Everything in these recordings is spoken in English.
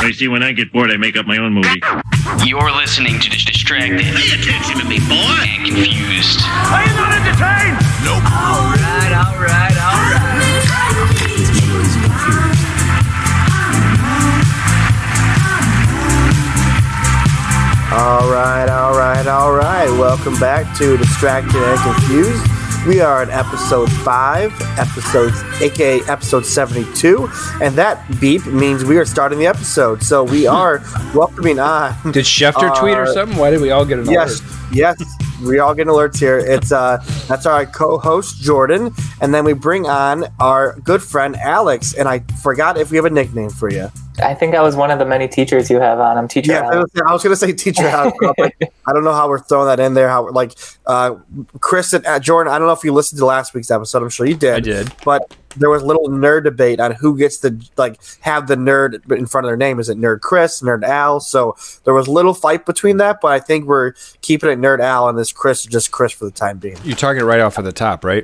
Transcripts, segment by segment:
You see, when I get bored, I make up my own movie. You're listening to Distracted. Pay attention to me, boy. And Confused. Are you not entertained? Nope. All right. All right. Welcome back to Distracted and Confused. We are at episode 5, aka episode 72, and that beep means we are starting the episode. So we are welcoming on. Did Schefter tweet or something? Why did we all get an alert? Yes, we all get alerts here. It's that's our co-host Jordan, and then we bring on our good friend Alex. And I forgot if we have a nickname for you. I think I was one of the many teachers you have on. I'm Teacher Alex. I was going to say Teacher Alex. I don't know how we're throwing that in there. How Chris and Jordan, I don't know if you listened to last week's episode. I'm sure you did. I did. But there was a little nerd debate on who gets to have the nerd in front of their name. Is it Nerd Chris, Nerd Al? So there was a little fight between that, but I think we're keeping it Nerd Al and this Chris is just Chris for the time being. You're talking right off of the top, right?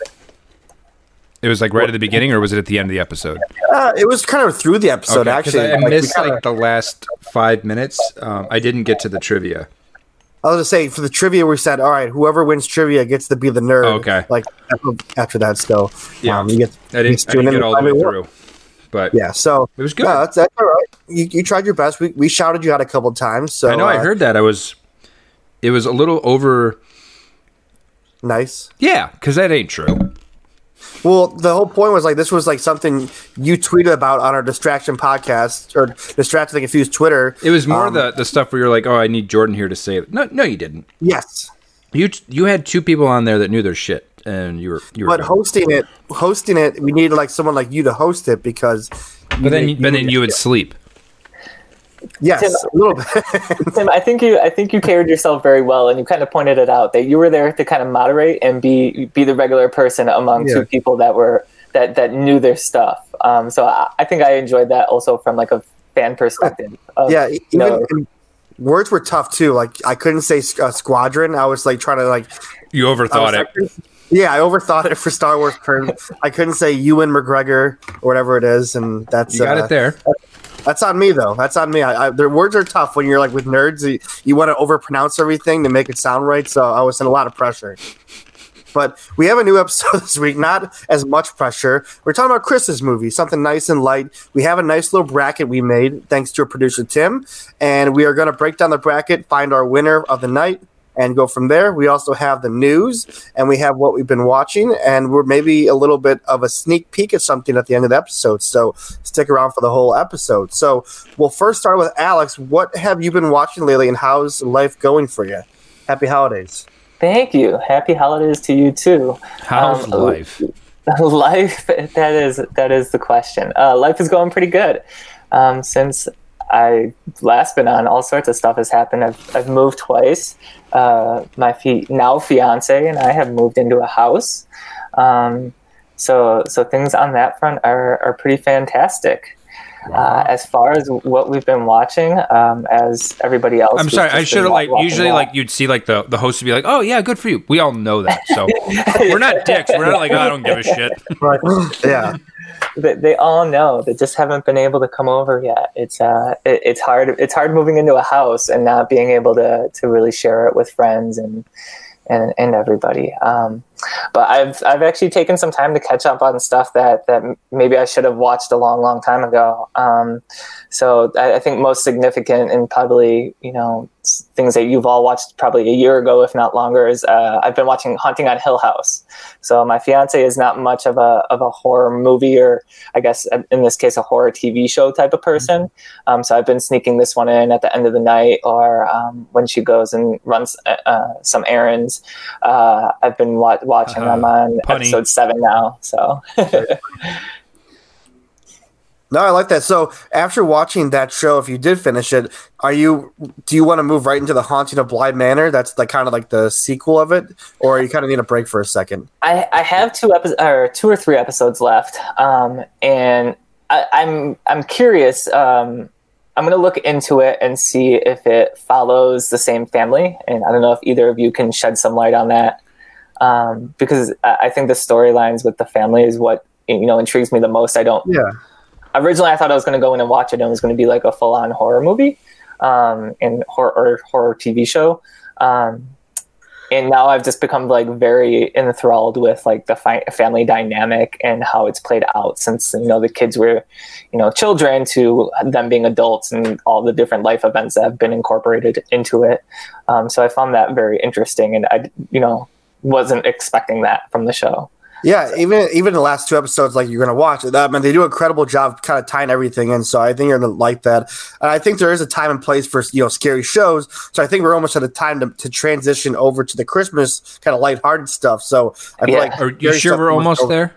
It was right at the beginning, or was it at the end of the episode? It was kind of through the episode, actually. I missed the last 5 minutes. I didn't get to the trivia. I was going to say, for the trivia, we said, all right, whoever wins trivia gets to be the nerd. Oh, okay. After that, so yeah, you get. I didn't get all the way through, but yeah, so it was good. No, that's all right. You tried your best. We shouted you out a couple of times. So I know I heard that. It was a little over. Nice. Yeah, because that ain't true. Well, the whole point was this was something you tweeted about on our Distraction podcast or Distracted and Confused Twitter. It was more the stuff where you're like, oh, I need Jordan here to say it. No, you didn't. Yes. You had 2 people on there that knew their shit, and you were. But hosting it, we needed someone like you to host it because. But then you would sleep. Yes, Tim, a little bit. Tim, I think you carried yourself very well, and you kind of pointed it out that you were there to kind of moderate and be the regular person among 2 people that knew their stuff. So I think I enjoyed that also from a fan perspective. Words were tough too. I couldn't say squadron. I was trying to You overthought it. Yeah, I overthought it for Star Wars terms. I couldn't say Ewan McGregor or whatever it is, and that's you got it there. That's on me, though. That's on me. Their words are tough when you're with nerds. You want to overpronounce everything to make it sound right. So I was in a lot of pressure. But we have a new episode this week. Not as much pressure. We're talking about Chris's movie, something nice and light. We have a nice little bracket we made thanks to our producer Tim, and we are going to break down the bracket, find our winner of the night, and go from there. We also have the news, and we have what we've been watching, and we're maybe a little bit of a sneak peek at something at the end of the episode. So stick around for the whole episode. So we'll first start with Alex. What have you been watching lately, and how's life going for you? Happy holidays. Thank you. Happy holidays to you too. How's life? Life. That is the question. Life is going pretty good. Since I last been on, all sorts of stuff has happened. I've moved twice. My now fiance and I have moved into a house. So things on that front are pretty fantastic. As far as what we've been watching, as everybody else. I'm sorry, I should have usually you'd see the host would be like, oh yeah, good for you. We all know that. So we're not dicks. We're not I don't give a shit. Right. Yeah. They all know. They just haven't been able to come over yet. It's hard. It's hard moving into a house and not being able to really share it with friends and everybody. But I've actually taken some time to catch up on stuff that maybe I should have watched a long time ago. So I think most significant and probably things that you've all watched probably a year ago, if not longer, is I've been watching Haunting on Hill House. So my fiance is not much of a horror movie, or I guess in this case a horror TV show type of person. So I've been sneaking this one in at the end of the night, or when she goes and runs some errands. I've been watching. I'm on episode 7 now. So. No, I like that. So after watching that show, if you did finish it, do you want to move right into The Haunting of Bly Manor? That's kind of the sequel of it, or you kind of need a break for a second? I have 2 or 3 episodes left, and I'm curious. I'm going to look into it and see if it follows the same family, and I don't know if either of you can shed some light on that, because I think the storylines with the family is what intrigues me the most. originally I thought I was going to go in and watch it and it was going to be like a full-on horror movie and horror TV show. And now I've just become like very enthralled with like the family dynamic and how it's played out since, the kids were, children to them being adults and all the different life events that have been incorporated into it. So I found that very interesting, and I, wasn't expecting that from the show. Yeah, even the last 2 episodes, like you're gonna watch it. I mean, they do an incredible job kind of tying everything in. So I think you're gonna like that. And I think there is a time and place for scary shows. So I think we're almost at a time to transition over to the Christmas kind of lighthearted stuff. So I feel like are you sure we're almost there?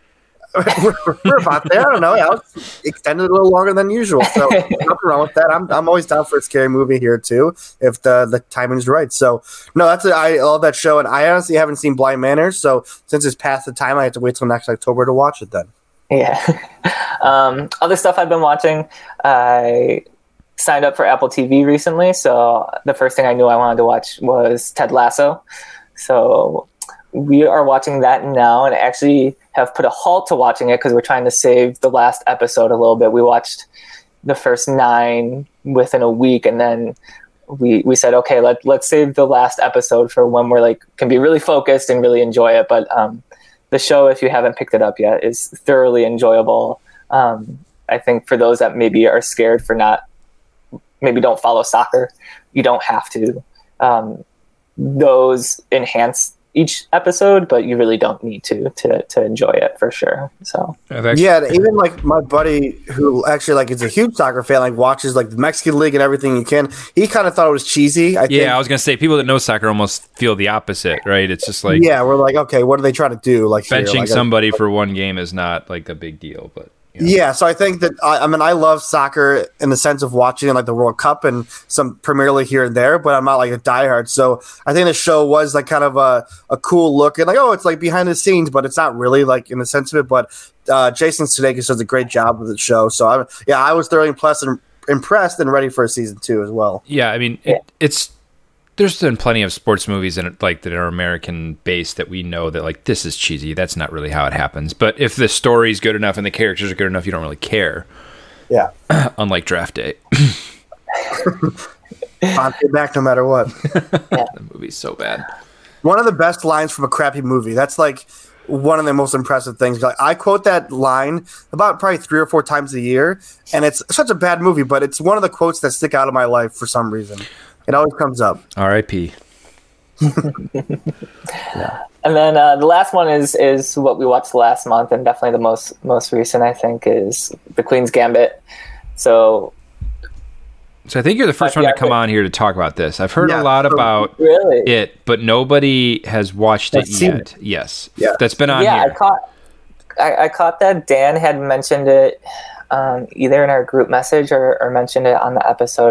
we're about there. I don't know. Yeah, it's extended a little longer than usual. So nothing wrong with that. I'm always down for a scary movie here too, if the timing is right. So no, I love that show, and I honestly haven't seen Blind Manor. So since it's past the time, I have to wait till next October to watch it. Then. Yeah. Other stuff I've been watching. I signed up for Apple TV recently, so the first thing I knew I wanted to watch was Ted Lasso. So we are watching that now, and actually have put a halt to watching it because we're trying to save the last episode a little bit. We watched the first 9 within a week, and then we said, okay, let's save the last episode for when we're can be really focused and really enjoy it. But the show, if you haven't picked it up yet, is thoroughly enjoyable. I think for those that maybe are scared for maybe don't follow soccer, you don't have to. Those enhance each episode, but you really don't need to enjoy it for sure. So yeah, even like my buddy who actually is a huge soccer fan, watches the Mexican League and everything he can. He kind of thought it was cheesy. I think. I was gonna say people that know soccer almost feel the opposite, right? It's just we're okay, what are they trying to do? Benching somebody for one game is not a big deal, but. Yeah, so I think that I love soccer in the sense of watching the World Cup and some Premier League here and there, but I'm not a diehard. So I think the show was kind of a cool look and it's behind the scenes, but it's not really in the sense of it. But Jason Sudeikis does a great job with the show. So I was thoroughly impressed and ready for a season 2 as well. Yeah, I mean there's been plenty of sports movies that are American based that we know that this is cheesy. That's not really how it happens. But if the story's good enough and the characters are good enough, you don't really care. Yeah. Unlike Draft Day. I'll get back no matter what. The movie's so bad. One of the best lines from a crappy movie. That's one of the most impressive things. I quote that line about probably 3 or 4 times a year, and it's such a bad movie, but it's one of the quotes that stick out of my life for some reason. It always comes up. R.I.P. Yeah. And then the last one is what we watched last month, and definitely the most recent, I think, is The Queen's Gambit. So I think you're the first one to come on here to talk about this. I've heard a lot about it, but nobody has watched it yet. Yes. Yeah. That's been on here. I caught that Dan had mentioned it either in our group message or mentioned it on the episode.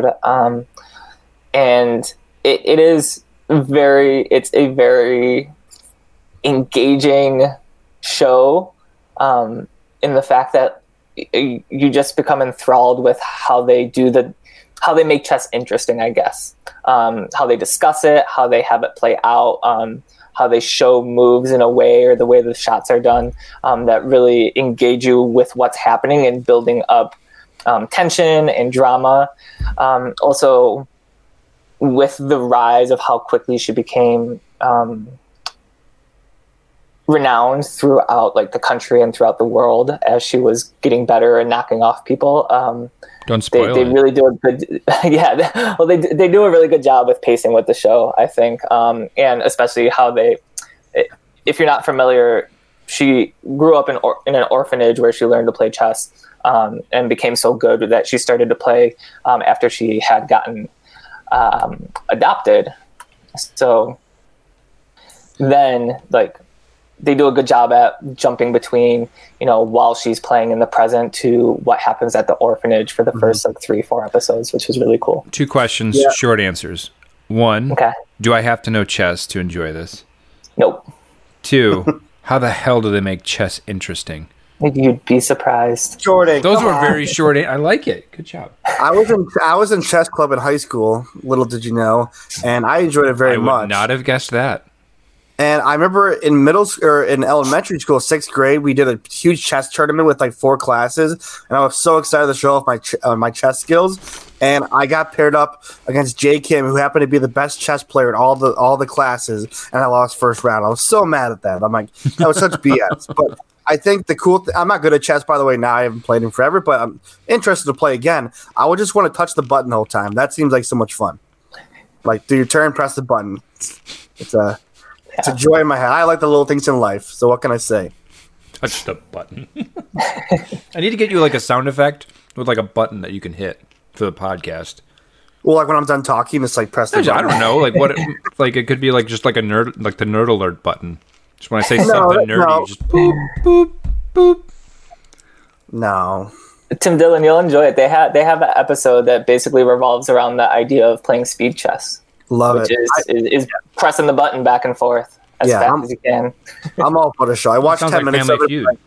And it's a very engaging show in the fact that you just become enthralled with how they make chess interesting, I guess. How they discuss it, how they have it play out, how they show moves in a way or the way the shots are done that really engage you with what's happening and building up tension and drama. Also, with the rise of how quickly she became renowned throughout the country and throughout the world as she was getting better and knocking off people. Don't spoil they it. really do a good they do a really good job with pacing with the show, I think, and especially how if you're not familiar, she grew up in an orphanage where she learned to play chess and became so good that she started to play after she had gotten adopted. So then they do a good job at jumping between, while she's playing in the present to what happens at the orphanage for the first 3-4 episodes, which is really cool. 2 questions, short answers. 1, do I have to know chess to enjoy this? Nope. 2, how the hell do they make chess interesting? You'd be surprised. Jordan, those were very short. I like it. Good job. I was in chess club in high school. Little did you know, and I enjoyed it very much. I would not have guessed that. And I remember in middle school or in elementary school, 6th grade, we did a huge chess tournament with like 4 classes, and I was so excited to show off my chess skills. And I got paired up against Jay Kim, who happened to be the best chess player in all the classes, and I lost first round. I was so mad at that. I'm like, that was such BS. But I think the cool I'm not good at chess, by the way. Now I haven't played in forever, but I'm interested to play again. I would just want to touch the button the whole time. That seems like so much fun. Like, do your turn, press the button. It's a joy in my head. I like the little things in life. So what can I say? Touch the button. I need to get you like a sound effect with like a button that you can hit for the podcast. Well, like when I'm done talking, it's like press the button. I don't know, like what? Like it could be like just like a nerd, like the nerd alert button. Just when I say something nerdy, you just boop boop boop. No. Tim Dillon, you'll enjoy it. They have an episode that basically revolves around the idea of playing speed chess. Love which it. is pressing the button back and forth as fast as you can. I'm all for the show. I watched 10 minutes of it.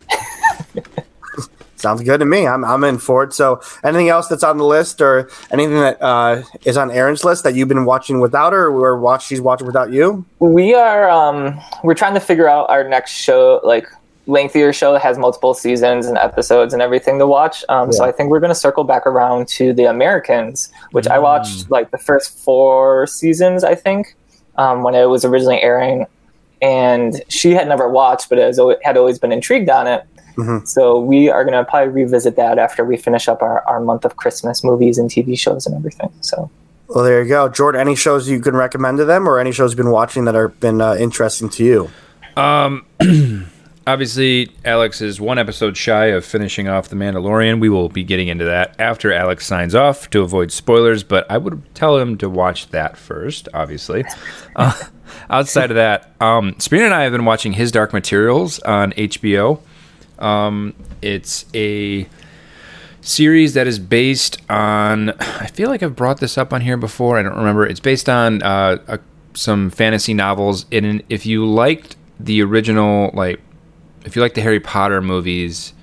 Sounds good to me. I'm in for it. So anything else that's on the list or anything that is on Erin's list that you've been watching without her or she's watching without you? We are we're trying to figure out our next show, like lengthier show that has multiple seasons and episodes and everything to watch. So I think we're going to circle back around to The Americans, which I watched like the first 4 seasons, I think, when it was originally airing. And she had never watched, but had always been intrigued on it. Mm-hmm. So we are going to probably revisit that after we finish up our month of Christmas movies and TV shows and everything. So, well, there you go. Jordan, any shows you can recommend to them or any shows you've been watching that have been interesting to you? Obviously, Alex is 1 episode shy of finishing off The Mandalorian. We will be getting into that after Alex signs off to avoid spoilers, but I would tell him to watch that first, obviously. Outside of that, Sabrina and I have been watching His Dark Materials on HBO. It's a series that is based on, I feel like I've brought this up on here before, I don't remember. It's based on some fantasy novels. And if you liked the original, like, if you like the Harry Potter movies,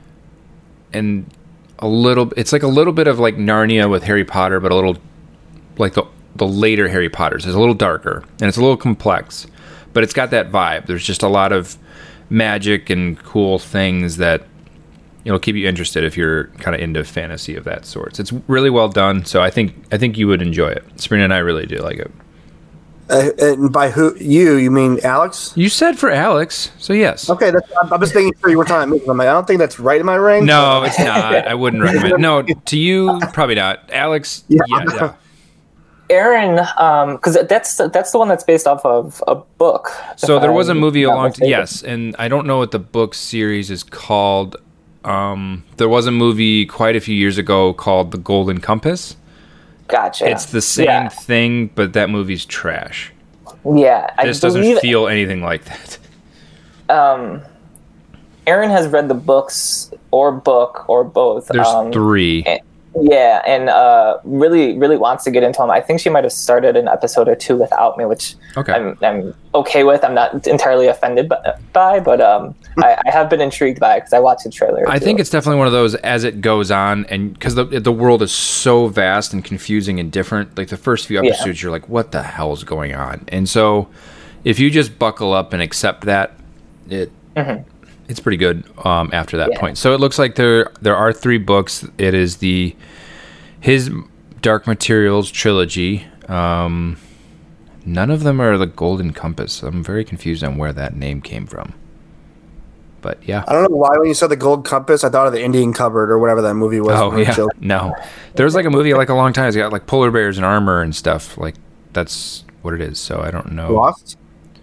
and it's like a little bit of like Narnia with Harry Potter, but a little like the later Harry Potters. It's a little darker and it's a little complex, but it's got that vibe. There's just a lot of magic and cool things that it'll keep you interested if you're kind of into fantasy of that sort. It's really well done, so I think you would enjoy it. Sabrina and I really do like it. And by you mean Alex? You said for Alex, so yes. Okay, I'm just making sure you were talking about me. I'm like, I don't think that's right in my range. No, it's not. I wouldn't recommend it. No, to you, probably not. Alex, yeah. Erin, because that's the one that's based off of a book. So there was a movie yes, and I don't know what the book series is called. There was a movie quite a few years ago called The Golden Compass. Gotcha. It's the same thing, but that movie's trash. Yeah. This doesn't feel anything like that. Erin has read the book or both. There's 3. And really, really wants to get into them. I think she might have started an episode or 2 without me, which I'm okay with. I'm not entirely offended by, but I have been intrigued by it because I watched the trailer. I think it's definitely one of those as it goes on, and because the world is so vast and confusing and different. Like the first few episodes, you're like, "What the hell's going on?" And so, if you just buckle up and accept that, it's pretty good after that point. So it looks like there are 3 books. It is His Dark Materials trilogy. None of them are the Golden Compass. I'm very confused on where that name came from. But yeah. I don't know why when you said the Gold Compass, I thought of the Indian Cupboard or whatever that movie was. Oh, yeah. No. There was like a movie like a long time. It's got like polar bears and armor and stuff. Like that's what it is. So I don't know. Lost?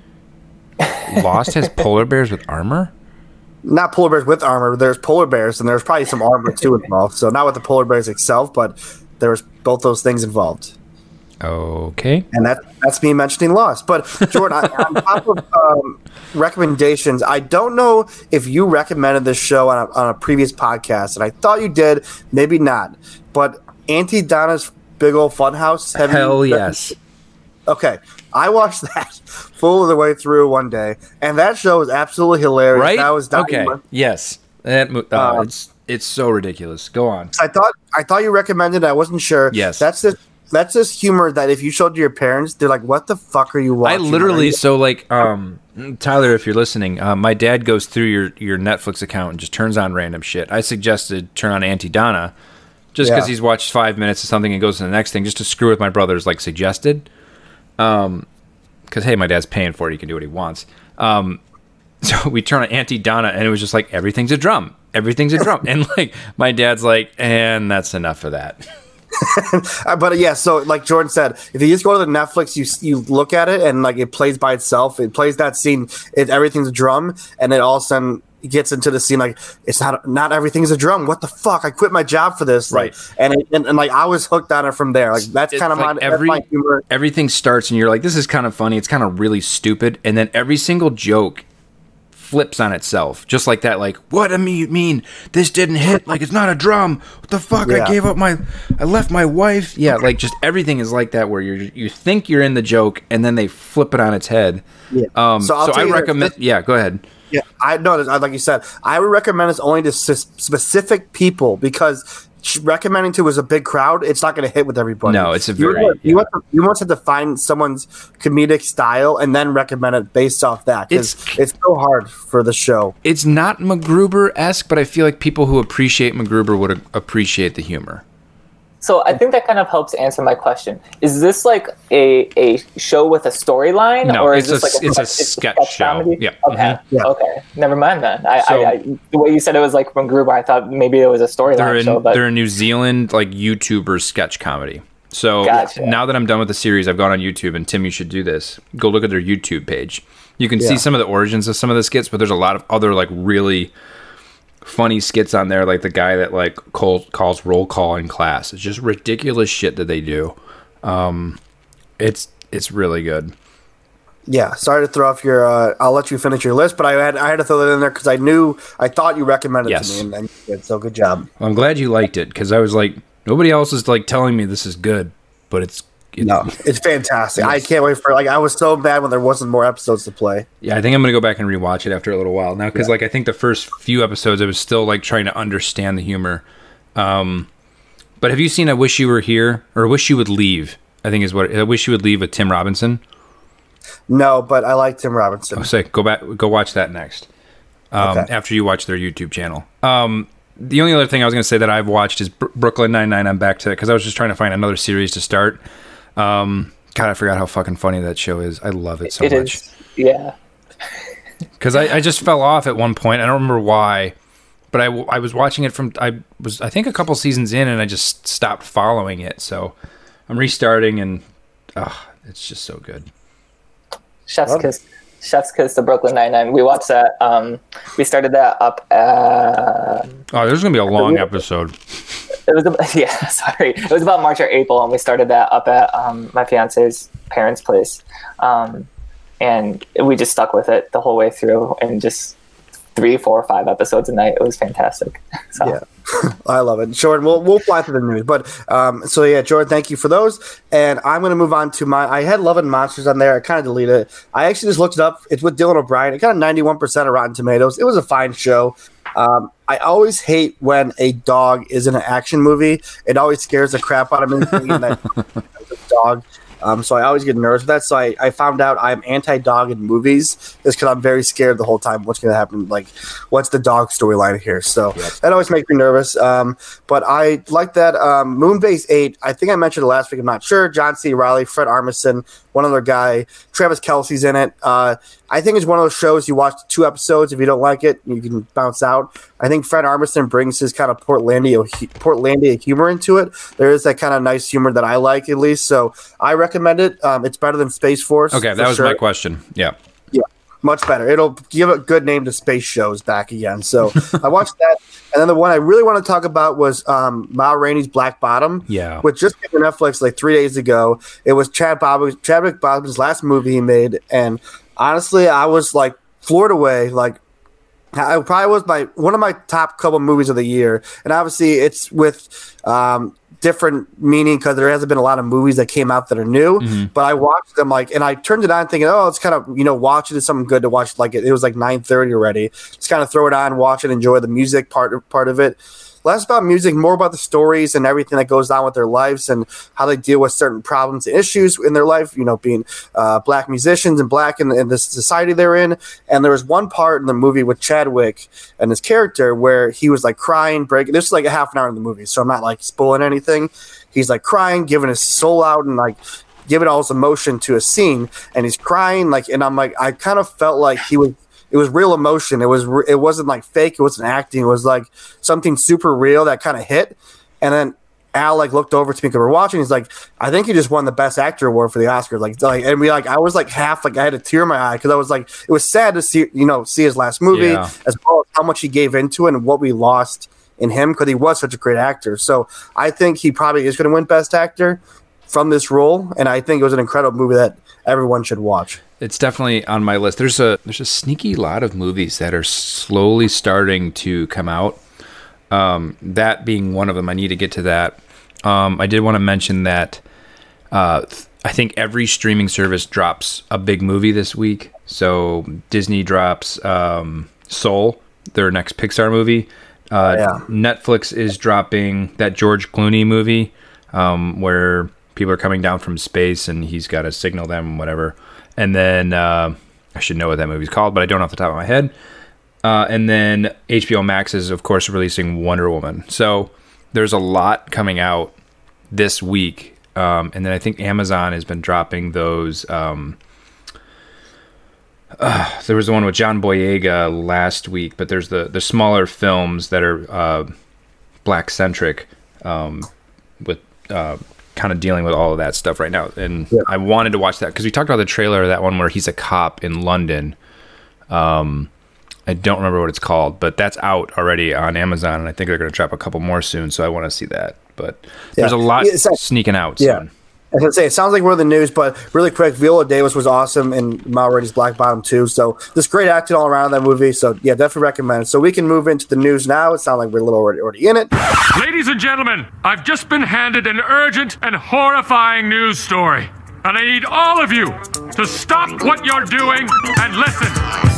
Lost has polar bears with armor? Not polar bears with armor. There's polar bears, and there's probably some armor too involved. So not with the polar bears itself, but there was both those things involved. Okay. And that's me mentioning Lost. But Jordan, on top of recommendations, I don't know if you recommended this show on a previous podcast, and I thought you did, maybe not. But Auntie Donna's Big Old Funhouse. Hell yes. Okay, I watched that full of the way through one day, and that show was absolutely hilarious. Right? That was okay. Yes. It's so ridiculous. Go on. I thought you recommended it. I wasn't sure. Yes. That's this that's just humor that if you showed to your parents, they're like, "What the fuck are you I watching?" literally Tyler, if you're listening, my dad goes through your Netflix account and just turns on random shit. I suggested turn on Auntie Donna, just because he's watched 5 minutes of something and goes to the next thing, just to screw with my brother's suggested. Because hey, my dad's paying for it; he can do what he wants. So we turn on Auntie Donna, and it was just like everything's a drum, and my dad's like, and that's enough of that. But yeah, so like Jordan said, if you just go to the Netflix, you look at it and it plays by itself. It plays that scene. Everything's a drum, and it all of a sudden gets into the scene it's not everything's a drum. What the fuck? I quit my job for this. Right. And I was hooked on it from there. That's kind of my humor. Everything starts, and you're like, this is kind of funny. It's kind of really stupid, and then every single joke flips on itself, just like that. What do you mean this didn't hit? It's not a drum. What the fuck? Yeah. I left my wife. Yeah, just everything is like that, where you think you're in the joke, and then they flip it on its head. Yeah. So I recommend. Yeah, go ahead. Yeah, I know. Like you said, I would recommend this only to specific people, because recommending to a big crowd, it's not going to hit with everybody. No, it's you want to find someone's comedic style and then recommend it based off that. It's so hard for the show. It's not MacGruber-esque, but I feel like people who appreciate MacGruber would appreciate the humor. So I think that kind of helps answer my question. Is this a show with a storyline? No, or it's is this a sketch show. Comedy? Yeah. Okay. Mm-hmm. Yeah. Okay. Never mind then. The way you said it was from Gruber, I thought maybe it was a storyline show. But they're a New Zealand YouTuber sketch comedy. So Gotcha. Now that I'm done with the series, I've gone on YouTube, and Tim, you should do this. Go look at their YouTube page. You can see some of the origins of some of the skits, but there's a lot of other really funny skits on there, like the guy that calls roll call in class. It's just ridiculous shit that they do. It's really good. Yeah, sorry to throw off your. I'll let you finish your list, but I had to throw that in there because I thought you recommended it to me, and then you did. So good job. Well, I'm glad you liked it, because I was like, nobody else is telling me this is good, but it's fantastic. Yes. I can't wait for I was so bad when there wasn't more episodes to play. Yeah, I think I'm gonna go back and rewatch it after a little while now, because I think the first few episodes I was still trying to understand the humor. But have you seen I Wish You Were Here, or Wish You Would Leave? I think is what I Wish You Would Leave with Tim Robinson. No, but I like Tim Robinson. Oh, say go watch that next. After you watch their YouTube channel. The only other thing I was going to say that I've watched is Brooklyn Nine-Nine. I'm back to it because I was just trying to find another series to start. God, I forgot how fucking funny that show is. I love it so much. Yeah. Because I just fell off at one point. I don't remember why, but I was watching it I think a couple seasons in, and I just stopped following it. So I'm restarting, and it's just so good. Chef's Kiss to Brooklyn Nine-Nine. We watched that. We started that up. There's gonna be a long episode. It was sorry. It was about March or April, and we started that up at my fiance's parents' place, and we just stuck with it the whole way through, and just 3, 4, 5 episodes a night. It was fantastic. So. Yeah. I love it. Jordan, we'll fly through the news. But Jordan, thank you for those. And I'm going to move on to I had Love and Monsters on there. I kind of deleted it. I actually just looked it up. It's with Dylan O'Brien. It got a 91% of Rotten Tomatoes. It was a fine show. I always hate when a dog is in an action movie. It always scares the crap out of me thinking that it's a dog. So I always get nervous with that. So I found out I'm anti-dog in movies just because I'm very scared the whole time. What's going to happen? What's the dog storyline here? So that always makes me nervous. But I like that. Moonbase 8, I think I mentioned it last week. I'm not sure. John C. Reilly, Fred Armisen, one other guy. Travis Kelce's in it. I think it's one of those shows you watch 2 episodes. If you don't like it, you can bounce out. I think Fred Armisen brings his kind of Portlandia humor into it. There is that kind of nice humor that I like, at least. So I recommend it. It's better than Space Force. Okay, that was my question. Yeah. Yeah, much better. It'll give a good name to space shows back again. So I watched that. And then the one I really want to talk about was Ma Rainey's Black Bottom. Yeah. Which just came to Netflix 3 days ago. It was Chadwick Boseman's last movie he made. And honestly, I was floored away. It probably was one of my top couple movies of the year. And obviously it's with different meaning because there hasn't been a lot of movies that came out that are new. Mm-hmm. But I watched them and I turned it on thinking, it's kind of, watch it is something good to watch. It was 9:30 already. Just kind of throw it on, watch it, enjoy the music part of it. less about music, more about the stories and everything that goes on with their lives and how they deal with certain problems and issues in their life, being black musicians and black in the society they're in. And there was one part in the movie with Chadwick and his character where he was like crying, breaking. This is like a half an hour in the movie, so I'm not like spoiling anything. He's like crying, giving his soul out and like giving all his emotion to a scene, and he's crying like, and I'm like, I kind of felt like it was real emotion. It wasn't like fake. It wasn't acting. It was like something super real that kind of hit. And then Al like looked over to me because we're watching. He's like, I think he just won the Best Actor award for the Oscars. I was like half like I had a tear in my eye because I was like, it was sad to see his last movie as well as how much he gave into it and what we lost in him because he was such a great actor. So I think he probably is going to win Best Actor from this role, and I think it was an incredible movie that everyone should watch. It's definitely on my list. There's a sneaky lot of movies that are slowly starting to come out. That being one of them. I need to get to that. I did want to mention that I think every streaming service drops a big movie this week. So Disney drops Soul, their next Pixar movie. Netflix is dropping that George Clooney movie where people are coming down from space and he's got to signal them, whatever. And then I should know what that movie's called, but I don't off the top of my head. And then HBO Max is, of course, releasing Wonder Woman. So there's a lot coming out this week. And then I think Amazon has been dropping those. There was the one with John Boyega last week, but there's the smaller films that are Black-centric with kind of dealing with all of that stuff right now. And I wanted to watch that because we talked about the trailer of that one where he's a cop in London. I don't remember what it's called, but that's out already on Amazon, and I think they're going to drop a couple more soon, so I want to see that. But there's a lot sneaking out soon. I was going to say, it sounds like we're in the news, but really quick, Viola Davis was awesome in Ma Rainey's Black Bottom too. So this great acting all around that movie. So yeah, definitely recommend it. So we can move into the news now. It sounds like we're a little already in it. Ladies and gentlemen, I've just been handed an urgent and horrifying news story. And I need all of you to stop what you're doing and listen.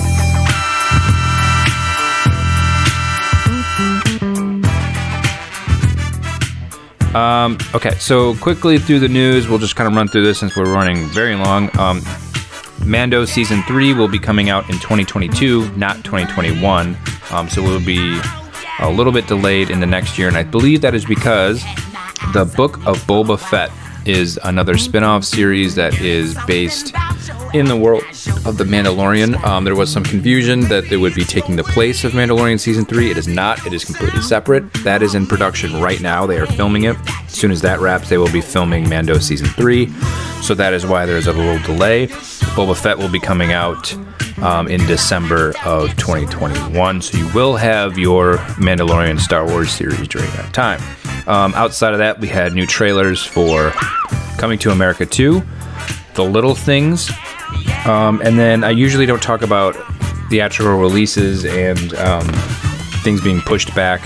Okay, so quickly through the news, we'll just kind of run through this since we're running very long. Mando Season 3 will be coming out in 2022, not 2021. So we'll be a little bit delayed into next year, and I believe that is because the Book of Boba Fett is another spin-off series that is based in the world of The Mandalorian. There was some confusion that it would be taking the place of Mandalorian Season 3. It is not. It is completely separate. That is in production right now. They are filming it. As soon as that wraps, they will be filming Mando Season 3. So that is why there's a little delay. Boba Fett will be coming out in December of 2021. So you will have your Mandalorian Star Wars series during that time. Outside of that, we had new trailers for Coming to America 2, The Little Things, and then I usually don't talk about theatrical releases and things being pushed back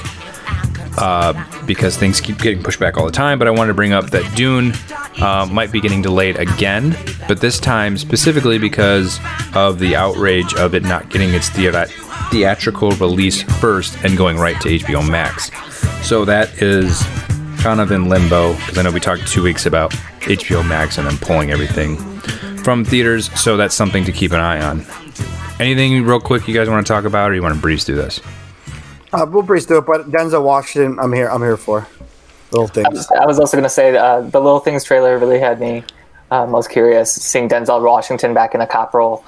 because things keep getting pushed back all the time, but I wanted to bring up that Dune might be getting delayed again, but this time specifically because of the outrage of it not getting its theatrical release first and going right to HBO Max. So that is kind of in limbo because I know we talked 2 weeks about HBO Max and then pulling everything from theaters, so that's something to keep an eye on. Anything real quick you guys want to talk about, or you want to breeze through this? We'll breeze through it, but Denzel Washington, I'm here for Little Things. I was also going to say the Little Things trailer really had me most curious, seeing Denzel Washington back in a cop role,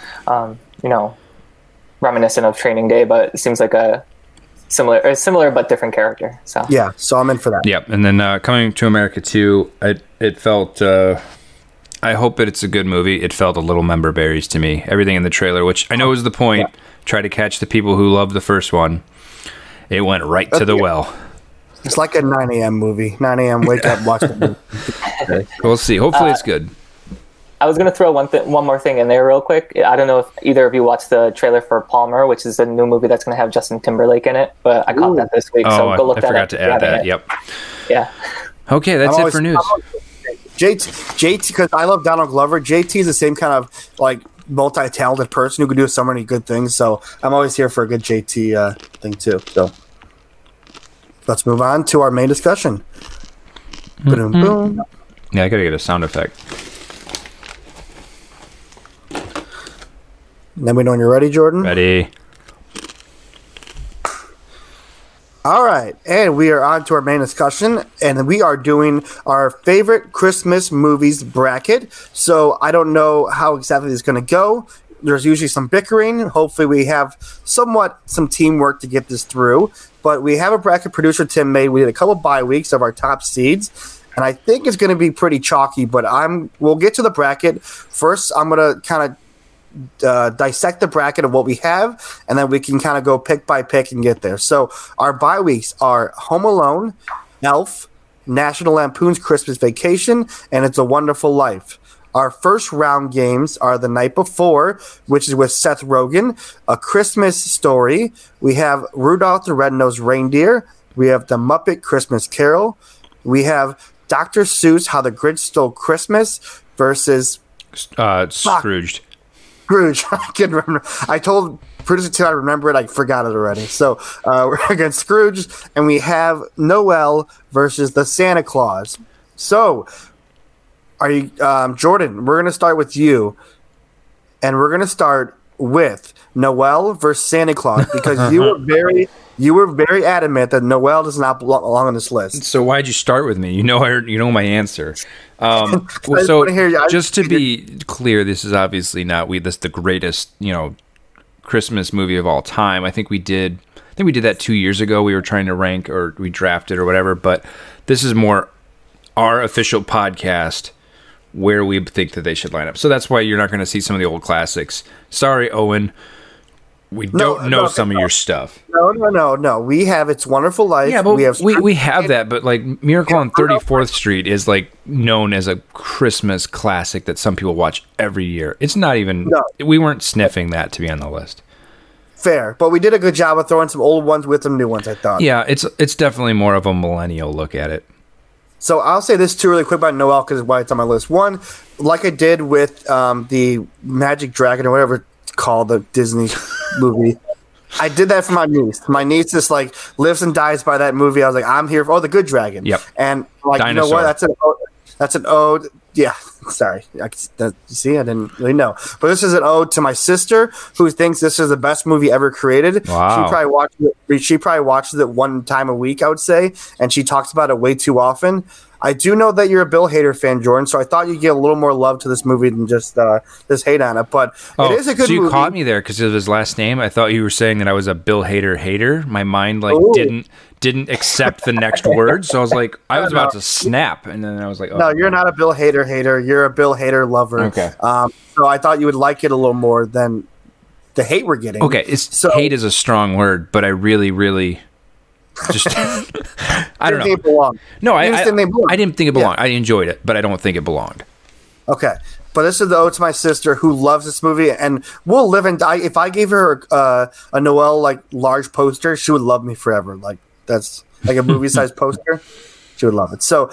reminiscent of Training Day, but it seems like a similar but different character. So yeah, so I'm in for that. Yep, and then Coming to America 2, it felt. I hope that it's a good movie. It felt a little member berries to me. Everything in the trailer, which I know was the point, try to catch the people who loved the first one. It went right to the well. It's like a 9 a.m. movie. 9 a.m. wake up, watch the movie. Okay. We'll see. Hopefully it's good. I was going to throw one more thing in there real quick. I don't know if either of you watched the trailer for Palmer, which is a new movie that's going to have Justin Timberlake in it, but I caught that this week, so go look that up. I forgot to add that. Yep. Yeah. Okay, that's it for news. JT, because I love Donald Glover. JT is the same kind of like multi-talented person who can do so many good things. So I'm always here for a good JT thing too. So let's move on to our main discussion. Boom, boom. Yeah, I gotta get a sound effect. Let me know when you're ready, Jordan. Ready. All right, and we are on to our main discussion, and we are doing our favorite Christmas movies bracket. So I don't know how exactly this is going to go. There's usually some bickering. Hopefully we have some teamwork to get this through. But we have a bracket producer Tim made. We did a couple bye weeks of our top seeds, and I think it's going to be pretty chalky. But we'll get to the bracket first. I'm going to kind of dissect the bracket of what we have, and then we can kind of go pick by pick and get there. So our bye weeks are Home Alone, Elf, National Lampoon's Christmas Vacation, and It's a Wonderful Life. Our first round games are The Night Before, which is with Seth Rogen, A Christmas Story. We have Rudolph the Red-Nosed Reindeer. We have The Muppet Christmas Carol. We have Dr. Seuss, How the Grinch Stole Christmas versus Scrooged. Scrooge. I can't remember. I told producer Tim I remember it. I forgot it already. So we're against Scrooge, and we have Noel versus the Santa Claus. So, are you, Jordan? We're gonna start with you, and we're gonna start with Noel versus Santa Claus because you were very adamant that Noel does not belong on this list. So why'd you start with me? You know my answer. Just to be clear, this is obviously not the greatest, Christmas movie of all time. I think we did that 2 years ago. We were trying to rank, or we drafted or whatever, but this is more our official podcast where we think that they should line up. So that's why you're not going to see some of the old classics. Sorry, Owen. We don't know some of your stuff. No. We have It's Wonderful Life. Yeah, but we have that, but like Miracle on 34th Street is like known as a Christmas classic that some people watch every year. It's not even. No. We weren't sniffing that to be on the list. Fair, but we did a good job of throwing some old ones with some new ones, I thought. Yeah, it's definitely more of a millennial look at it. So I'll say this too really quick about Noel because why it's on my list. One, like I did with the Magic Dragon or whatever it's called, the Disney movie. I did that for my niece. My niece just like lives and dies by that movie. I was like, I'm here for the Good Dragon. Yep. And like, Dinosaur. You know what? That's an ode. Yeah. Sorry. See, I didn't really know. But this is an ode to my sister who thinks this is the best movie ever created. Wow. She probably watches it one time a week, I would say, and she talks about it way too often. I do know that you're a Bill Hader fan, Jordan, so I thought you'd give a little more love to this movie than just hate on it. But it is a good movie. So you caught me there because of his last name? I thought you were saying that I was a Bill Hader hater. My mind didn't accept the next word, so I was like, I was about to snap, and then I was like, oh. No, you're not a Bill Hader hater. You're a Bill Hader lover. Okay. So I thought you would like it a little more than the hate we're getting. Okay, hate is a strong word, but I really, really just I don't know. It belonged. No, I didn't think it belonged. Yeah. I enjoyed it, but I don't think it belonged. Okay. But this is the ode to my sister who loves this movie and will live and die. If I gave her a Noel like large poster, she would love me forever. Like that's like a movie sized poster. She would love it. So,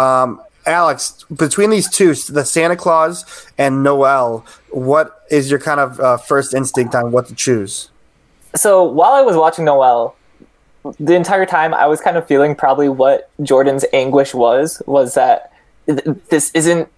Alex, between these two, the Santa Claus and Noel, what is your kind of first instinct on what to choose? So while I was watching Noel, the entire time I was kind of feeling probably what Jordan's anguish was that this isn't.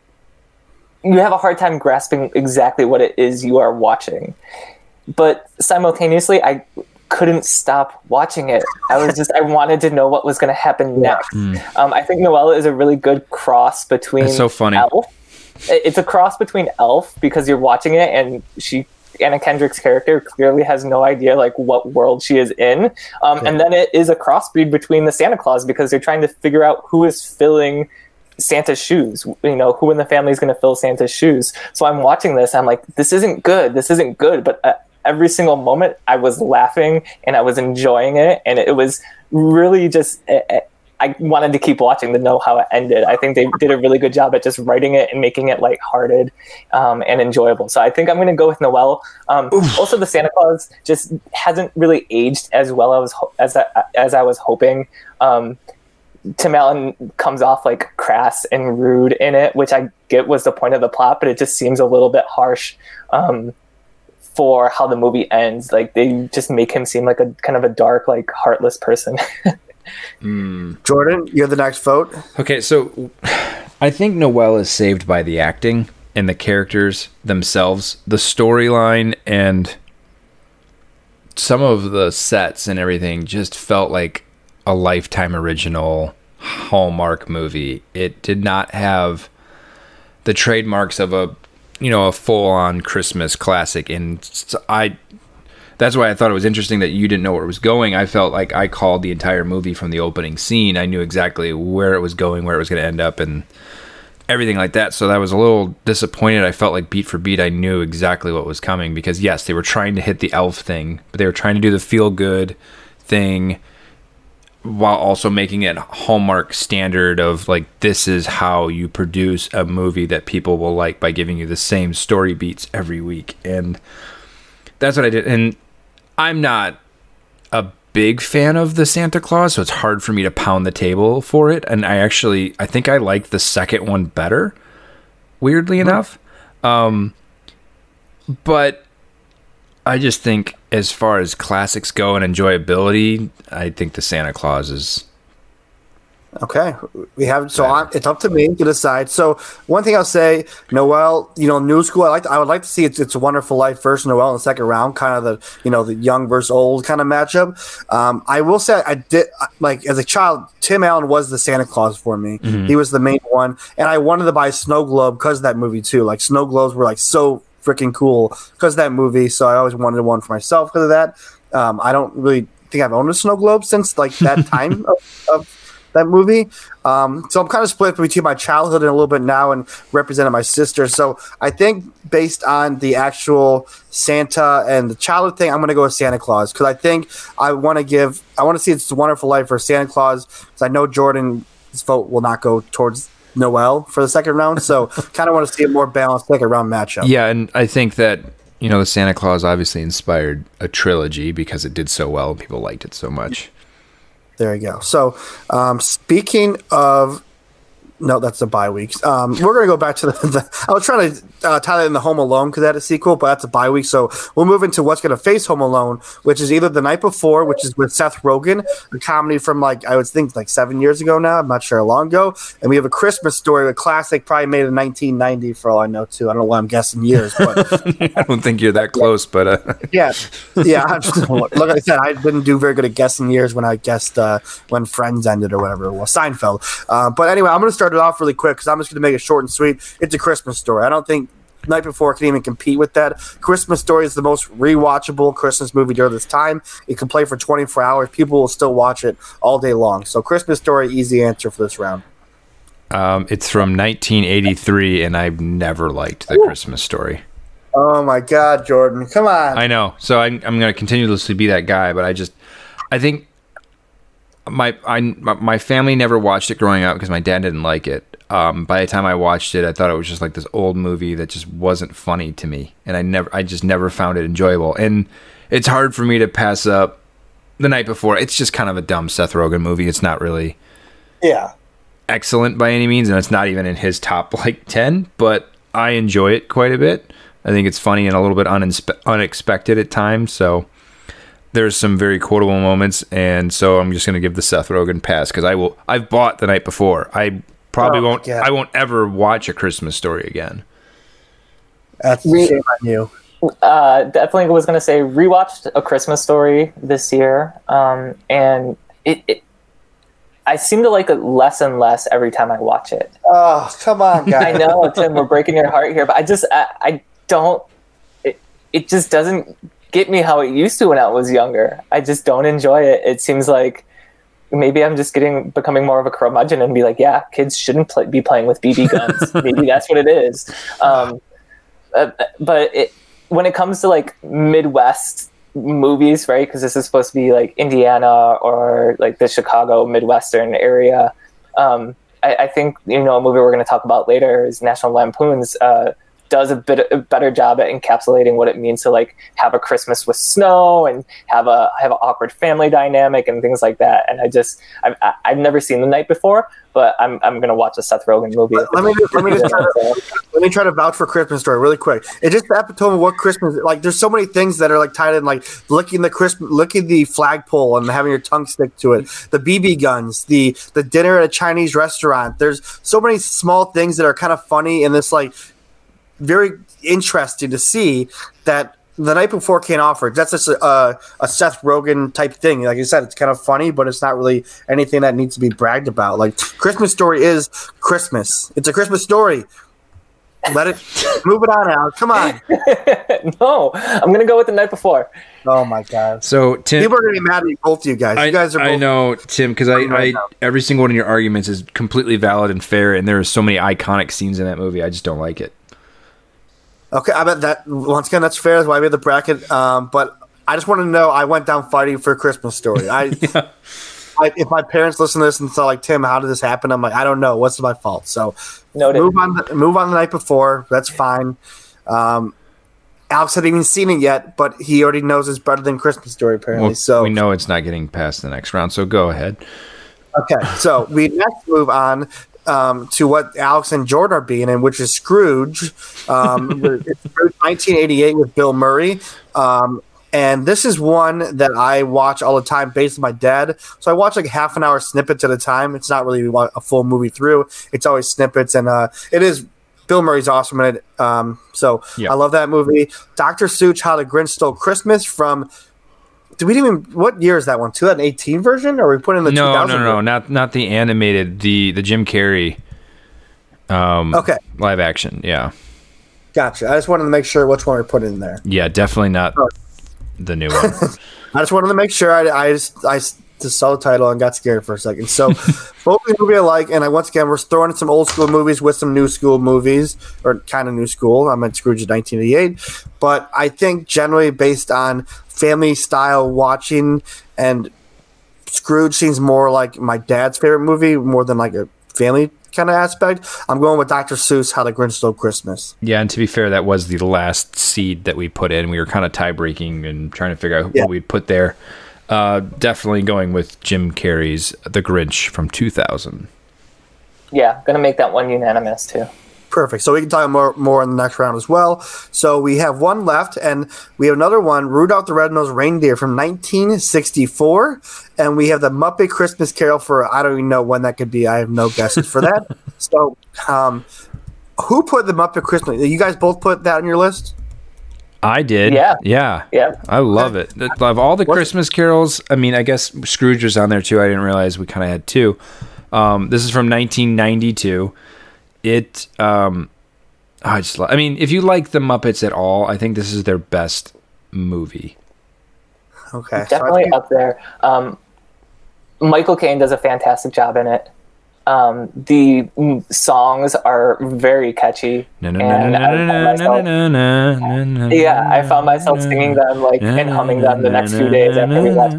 You have a hard time grasping exactly what it is you are watching, but simultaneously I couldn't stop watching it. I wanted to know what was going to happen next. I think Noel is a really good cross between. That's so funny. Elf. It's a cross between Elf because you're watching it and Anna Kendrick's character clearly has no idea like what world she is in. And then it is a crossbreed between the Santa Claus because they're trying to figure out who is filling Santa's shoes, who in the family is going to fill Santa's shoes. So I'm watching this, I'm like, this isn't good. But every single moment I was laughing and I was enjoying it. And it was really just, I wanted to keep watching to know how it ended. I think they did a really good job at just writing it and making it lighthearted and enjoyable. So I think I'm going to go with Noel. Also, the Santa Claus just hasn't really aged as well as I was hoping. Tim Allen comes off like crass and rude in it, which I get was the point of the plot, but it just seems a little bit harsh for how the movie ends. Like they just make him seem like a kind of a dark, like heartless person. Jordan, you're the next vote. Okay, so I think Noelle is saved by the acting and the characters themselves, the storyline, and some of the sets and everything just felt like a Lifetime original Hallmark movie. It did not have the trademarks of a full-on Christmas classic, and that's why I thought it was interesting that you didn't know where it was going. I felt like I called the entire movie from the opening scene. I knew exactly where it was going, where it was going to end up, and everything like that. So that was a little disappointed. I felt like beat for beat, I knew exactly what was coming, because yes, they were trying to hit the elf thing, but they were trying to do the feel-good thing while also making it Hallmark standard of like, this is how you produce a movie that people will like by giving you the same story beats every week. And that's what I did. And I'm not a big fan of the Santa Claus, so it's hard for me to pound the table for it. And I think I like the second one better, weirdly enough. But I just think as far as classics go and enjoyability, I think the Santa Claus is... Okay, we have it's up to me to decide. So one thing I'll say, Noelle, new school. I would like to see it's a Wonderful Life versus Noelle in the second round, kind of the young versus old kind of matchup. I will say I did like as a child, Tim Allen was the Santa Claus for me. Mm-hmm. He was the main one, and I wanted to buy a snow globe because of that movie too. Like snow globes were like so freaking cool because of that movie. So I always wanted one for myself because of that. I don't really think I've owned a snow globe since like that time of that movie. So I'm kind of split between my childhood and a little bit now and representing my sister. So I think based on the actual Santa and the childhood thing, I'm going to go with Santa Claus because I think I want to see It's a Wonderful Life for Santa Claus because I know Jordan's vote will not go towards Noelle for the second round. So kind of want to see a more balanced second round matchup. Yeah, and I think that, the Santa Claus obviously inspired a trilogy because it did so well and people liked it so much. There you go. So, speaking of, no, that's the bye weeks. We're going to go back to I was trying to tie that in the Home Alone because that is a sequel, but that's a bye week. So we'll move into what's going to face Home Alone, which is either The Night Before, which is with Seth Rogen, a comedy from I would think 7 years ago now. I'm not sure how long ago. And we have A Christmas Story, a classic probably made in 1990 for all I know too. I don't know why I'm guessing years, but I don't think you're that close, but yeah. Like I said, I didn't do very good at guessing years when I guessed when Friends ended or whatever it was, Seinfeld. But anyway, I'm going to start it off really quick because I'm just going to make it short and sweet. It's A Christmas Story. I don't think Night Before can even compete with that. Christmas Story is the most rewatchable Christmas movie during this time. It can play for 24 hours. People will still watch it all day long. So Christmas Story, easy answer for this round. It's from 1983, and I've never liked The Christmas Story. Oh my God, Jordan. Come on. I know. So I'm going to continuously be that guy, but I think my family never watched it growing up because my dad didn't like it. By the time I watched it, I thought it was just like this old movie that just wasn't funny to me, and I just never found it enjoyable. And it's hard for me to pass up The Night Before. It's just kind of a dumb Seth Rogen movie. It's not really excellent by any means, and it's not even in his top 10. But I enjoy it quite a bit. I think it's funny and a little bit unexpected at times. So there's some very quotable moments, and so I'm just going to give the Seth Rogen pass because I've bought The Night Before. I probably won't. Yeah. I won't ever watch A Christmas Story again. That's a shame on you. Definitely was going to say rewatched A Christmas Story this year, and I seem to like it less and less every time I watch it. Oh, come on, guys! I know, Tim, we're breaking your heart here, but I don't. It just doesn't get me how it used to when I was younger. I just don't enjoy it. It seems like maybe I'm just becoming more of a curmudgeon and be like, yeah, kids shouldn't be playing with BB guns. Maybe that's what it is. But when it comes to Midwest movies, right? Because this is supposed to be Indiana or the Chicago Midwestern area. I think a movie we're going to talk about later is National Lampoon's does a better job at encapsulating what it means to like have a Christmas with snow and have an awkward family dynamic and things like that. And I've never seen The Night Before, but I'm gonna watch a Seth Rogen movie. Let me try to vouch for Christmas Story really quick. It just the epitome of what Christmas like. There's so many things that are like tied in, like licking the flagpole and having your tongue stick to it. The BB guns, the dinner at a Chinese restaurant. There's so many small things that are kind of funny and this like very interesting to see that The Night Before can't offer. That's just a Seth Rogen type thing. Like you said, it's kind of funny, but it's not really anything that needs to be bragged about. Like Christmas Story is Christmas. It's a Christmas story. Let it move it on, Al. Come on. No, I'm gonna go with The Night Before. Oh my god. So Tim, people are gonna be mad at both of you guys. You guys are both. I know, Tim, because I every single one of your arguments is completely valid and fair, and there are so many iconic scenes in that movie. I just don't like it. Okay, I bet that once again that's fair. That's why we have the bracket. But I just want to know. I went down fighting for Christmas Story. If my parents listen to this and say like, Tim, how did this happen? I'm like, I don't know. What's my fault? So move on The Night Before. That's fine. Alex hasn't even seen it yet, but he already knows it's better than Christmas Story apparently. Well, so we know it's not getting past the next round. So go ahead. Okay, so we next move on to what Alex and Jordan are being in, which is Scrooge. It's Scrooge 1988 with Bill Murray. And this is one that I watch all the time based on my dad. So I watch like half an hour snippets at a time. It's not really a full movie through. It's always snippets. And it is Bill Murray's awesome in it. I love that movie. Dr. Seuss, How the Grinch Stole Christmas from... what year is that one? 2018 version? Or are we putting in the 2000? No, not the animated, the Jim Carrey live action. Yeah. Gotcha. I just wanted to make sure which one we're putting in there. Yeah, definitely not the new one. I just wanted to make sure. I just saw the title and got scared for a second. So both the movie I like, and once again we're throwing in some old school movies with some new school movies, or kind of new school. I'm at Scrooge 1988, but I think generally based on family style watching, and Scrooge seems more like my dad's favorite movie more than like a family kind of aspect. I'm going with Dr. Seuss, How the Grinch Stole Christmas. Yeah, and to be fair, that was the last seed that we put in. We were kind of tie-breaking and trying to figure out what we'd put there. Definitely going with Jim Carrey's The Grinch from 2000. Yeah, gonna make that one unanimous too. Perfect. So we can talk more in the next round as well. So we have one left, and we have another one, Rudolph the Red-Nosed Reindeer from 1964. And we have the Muppet Christmas Carol for, I don't even know when that could be. I have no guesses for that. So who put the Muppet Christmas? You guys both put that on your list? I did. Yeah. I love it. Of all the Christmas carols, I mean, I guess Scrooge was on there too. I didn't realize we kind of had two. This is from 1992. It, I mean, if you like the Muppets at all, I think this is their best movie. Okay. Definitely up there. Michael Caine does a fantastic job in it. The songs are very catchy. I found myself singing them and humming them the next few days after we watched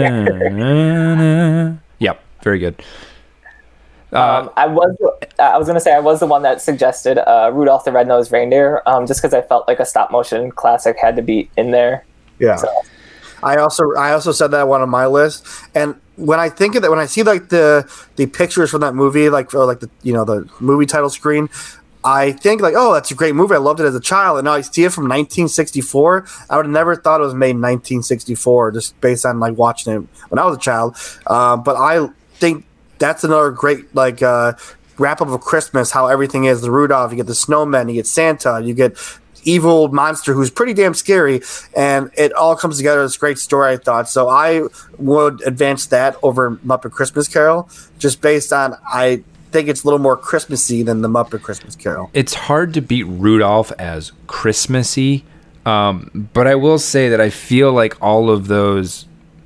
it. Yep, very good. I was gonna say I was the one that suggested Rudolph the Red-Nosed Reindeer, just because I felt like a stop motion classic had to be in there. Yeah. So. I also said that one on my list, and when I think of that, when I see like the pictures from that movie, or the movie title screen, I think like, oh, that's a great movie. I loved it as a child, and now I see it from 1964. I would have never thought it was made in 1964, just based on like watching it when I was a child. But I think that's another great wrap up of Christmas. How everything is the Rudolph. You get the snowman. You get Santa. You get evil monster who's pretty damn scary, and it all comes together. It's a great story, I thought. So I would advance that over Muppet Christmas Carol, just based on I think it's a little more Christmassy than the Muppet Christmas Carol. It's hard to beat Rudolph as Christmassy, but I will say that I feel like all of those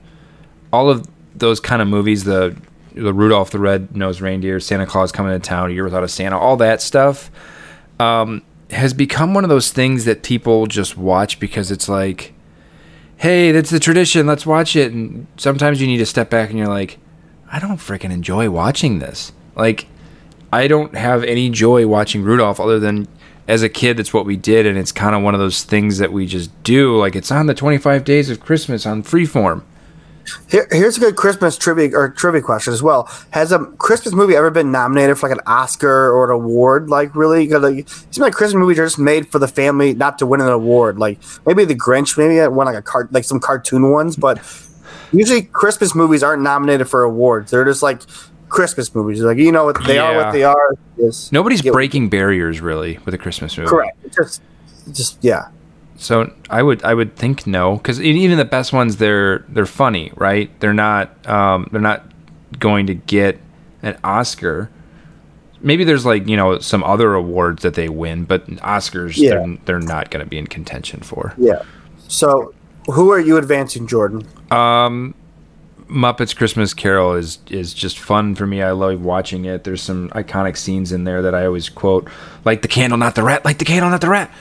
kind of movies, the Rudolph the Red-Nosed Reindeer, Santa Claus Coming to Town, A Year Without a Santa, all that stuff, has become one of those things that people just watch because it's like, hey, that's the tradition, let's watch it. And sometimes you need to step back and you're like, I don't freaking enjoy watching this. Like, I don't have any joy watching Rudolph other than as a kid, that's what we did, and it's kind of one of those things that we just do. Like, it's on the 25 Days of Christmas on Freeform. Here's a good Christmas trivia question as well. Has a Christmas movie ever been nominated for like an Oscar or an award? Like, really? Like, it seems like Christmas movies are just made for the family, not to win an award. Like, maybe The Grinch, maybe it won like some cartoon ones, but usually Christmas movies aren't nominated for awards. They're just like Christmas movies. Like, you know, they are what they are. Nobody's breaking barriers really with a Christmas movie. Correct. Just yeah. So I would think no, because even the best ones, they're funny, right? They're not going to get an Oscar. Maybe there's like, you know, some other awards that they win, but Oscars they're not going to be in contention for. Yeah. So who are you advancing, Jordan? Muppets Christmas Carol is just fun for me. I love watching it. There's some iconic scenes in there that I always quote, like the candle, not the rat, like the candle, not the rat.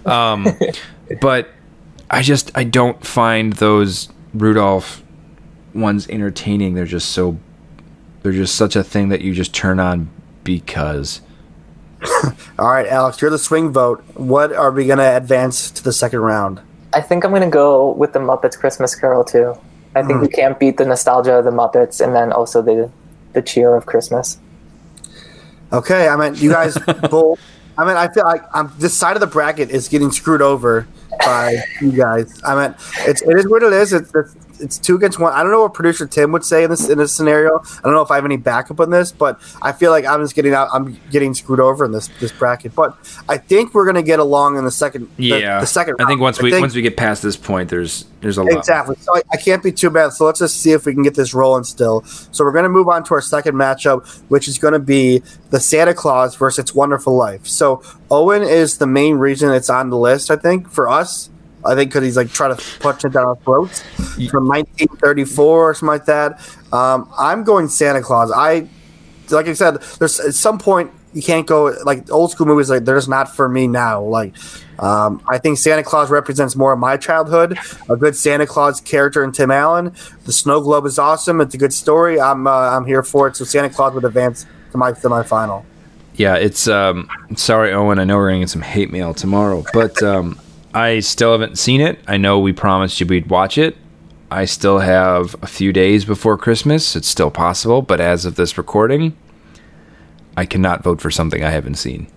But I don't find those Rudolph ones entertaining. They're just such a thing that you just turn on because. All right, Alex, you're the swing vote. What are we going to advance to the second round? I think I'm going to go with the Muppets Christmas Carol too. I think you can't beat the nostalgia of the Muppets and then also the cheer of Christmas. Okay, I mean, you guys both. I mean, I feel like this side of the bracket is getting screwed over by you guys. I mean, it is what it is. It's 2 against 1. I don't know what producer Tim would say in this scenario. I don't know if I have any backup on this, but I feel like I'm getting screwed over in this bracket. But I think we're gonna get along in the second. The second round. I think once we get past this point, there's a lot. Exactly. So I can't be too bad. So let's just see if we can get this rolling still. So we're gonna move on to our second matchup, which is gonna be the Santa Claus versus It's Wonderful Life. So Owen is the main reason it's on the list, I think, for us. I think because he's like trying to punch it down our throats from 1934 or something like that. I'm going Santa Claus. Like I said, there's at some point you can't go like old school movies. Like they're just not for me now. Like I think Santa Claus represents more of my childhood. A good Santa Claus character in Tim Allen. The Snow Globe is awesome. It's a good story. I'm here for it. So Santa Claus would advance to my semifinal. Yeah, it's sorry, Owen. I know we're gonna get some hate mail tomorrow, but. I still haven't seen it. I know we promised you we'd watch it. I still have a few days before Christmas. It's still possible, but as of this recording, I cannot vote for something I haven't seen.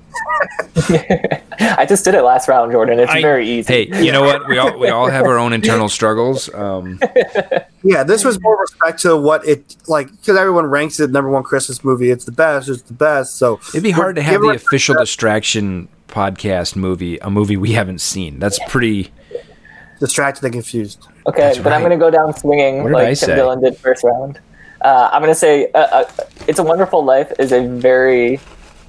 I just did it last round, Jordan. It's very easy. Hey, you know what? We all have our own internal struggles. Yeah, this was more respect to what it like because everyone ranks it number one Christmas movie. It's the best. It's the best. So it'd be hard to have the official distraction podcast movie, a movie we haven't seen. That's pretty distracted and confused. Okay, That's but right. I'm going to go down swinging like Tim Dillon did first round. I'm going to say It's a Wonderful Life is a very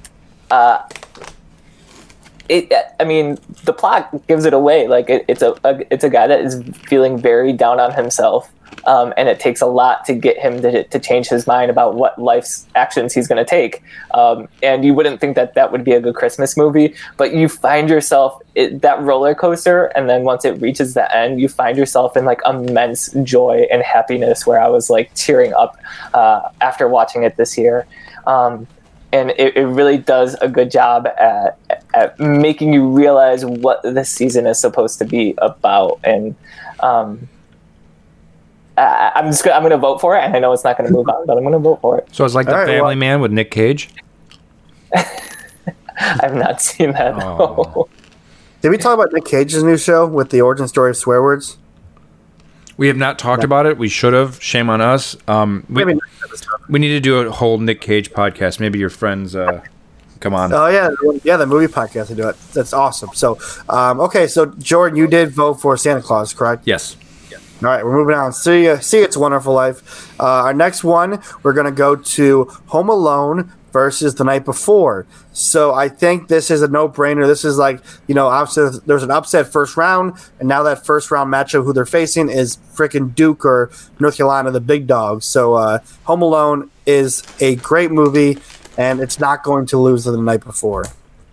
the plot gives it away. Like it's a guy that is feeling very down on himself, and it takes a lot to get him to change his mind about what life's actions he's going to take. And you wouldn't think that would be a good Christmas movie, but you find yourself that roller coaster, and then once it reaches the end, you find yourself in like immense joy and happiness. Where I was like tearing up after watching it this year. And it really does a good job at making you realize what this season is supposed to be about. And I'm going to vote for it. And I know it's not going to move on, but I'm going to vote for it. So it's like The Family Man with Nick Cage? I've not seen that. No. Did we talk about Nick Cage's new show with the origin story of swear words? We have not talked about it. We should have. Shame on us. We need to do a whole Nick Cage podcast. Maybe your friends come on. Oh, yeah, the movie podcast to do it. That's awesome. So, okay, so Jordan, you did vote for Santa Claus, correct? Yes. All right, we're moving on. See, It's a Wonderful Life. Our next one, we're going to go to Home Alone versus The Night Before. So I think this is a no-brainer. This is like, obviously there's an upset first round, and now that first round matchup who they're facing is freaking Duke or North Carolina, the big dogs. So Home Alone is a great movie, and it's not going to lose to The Night Before.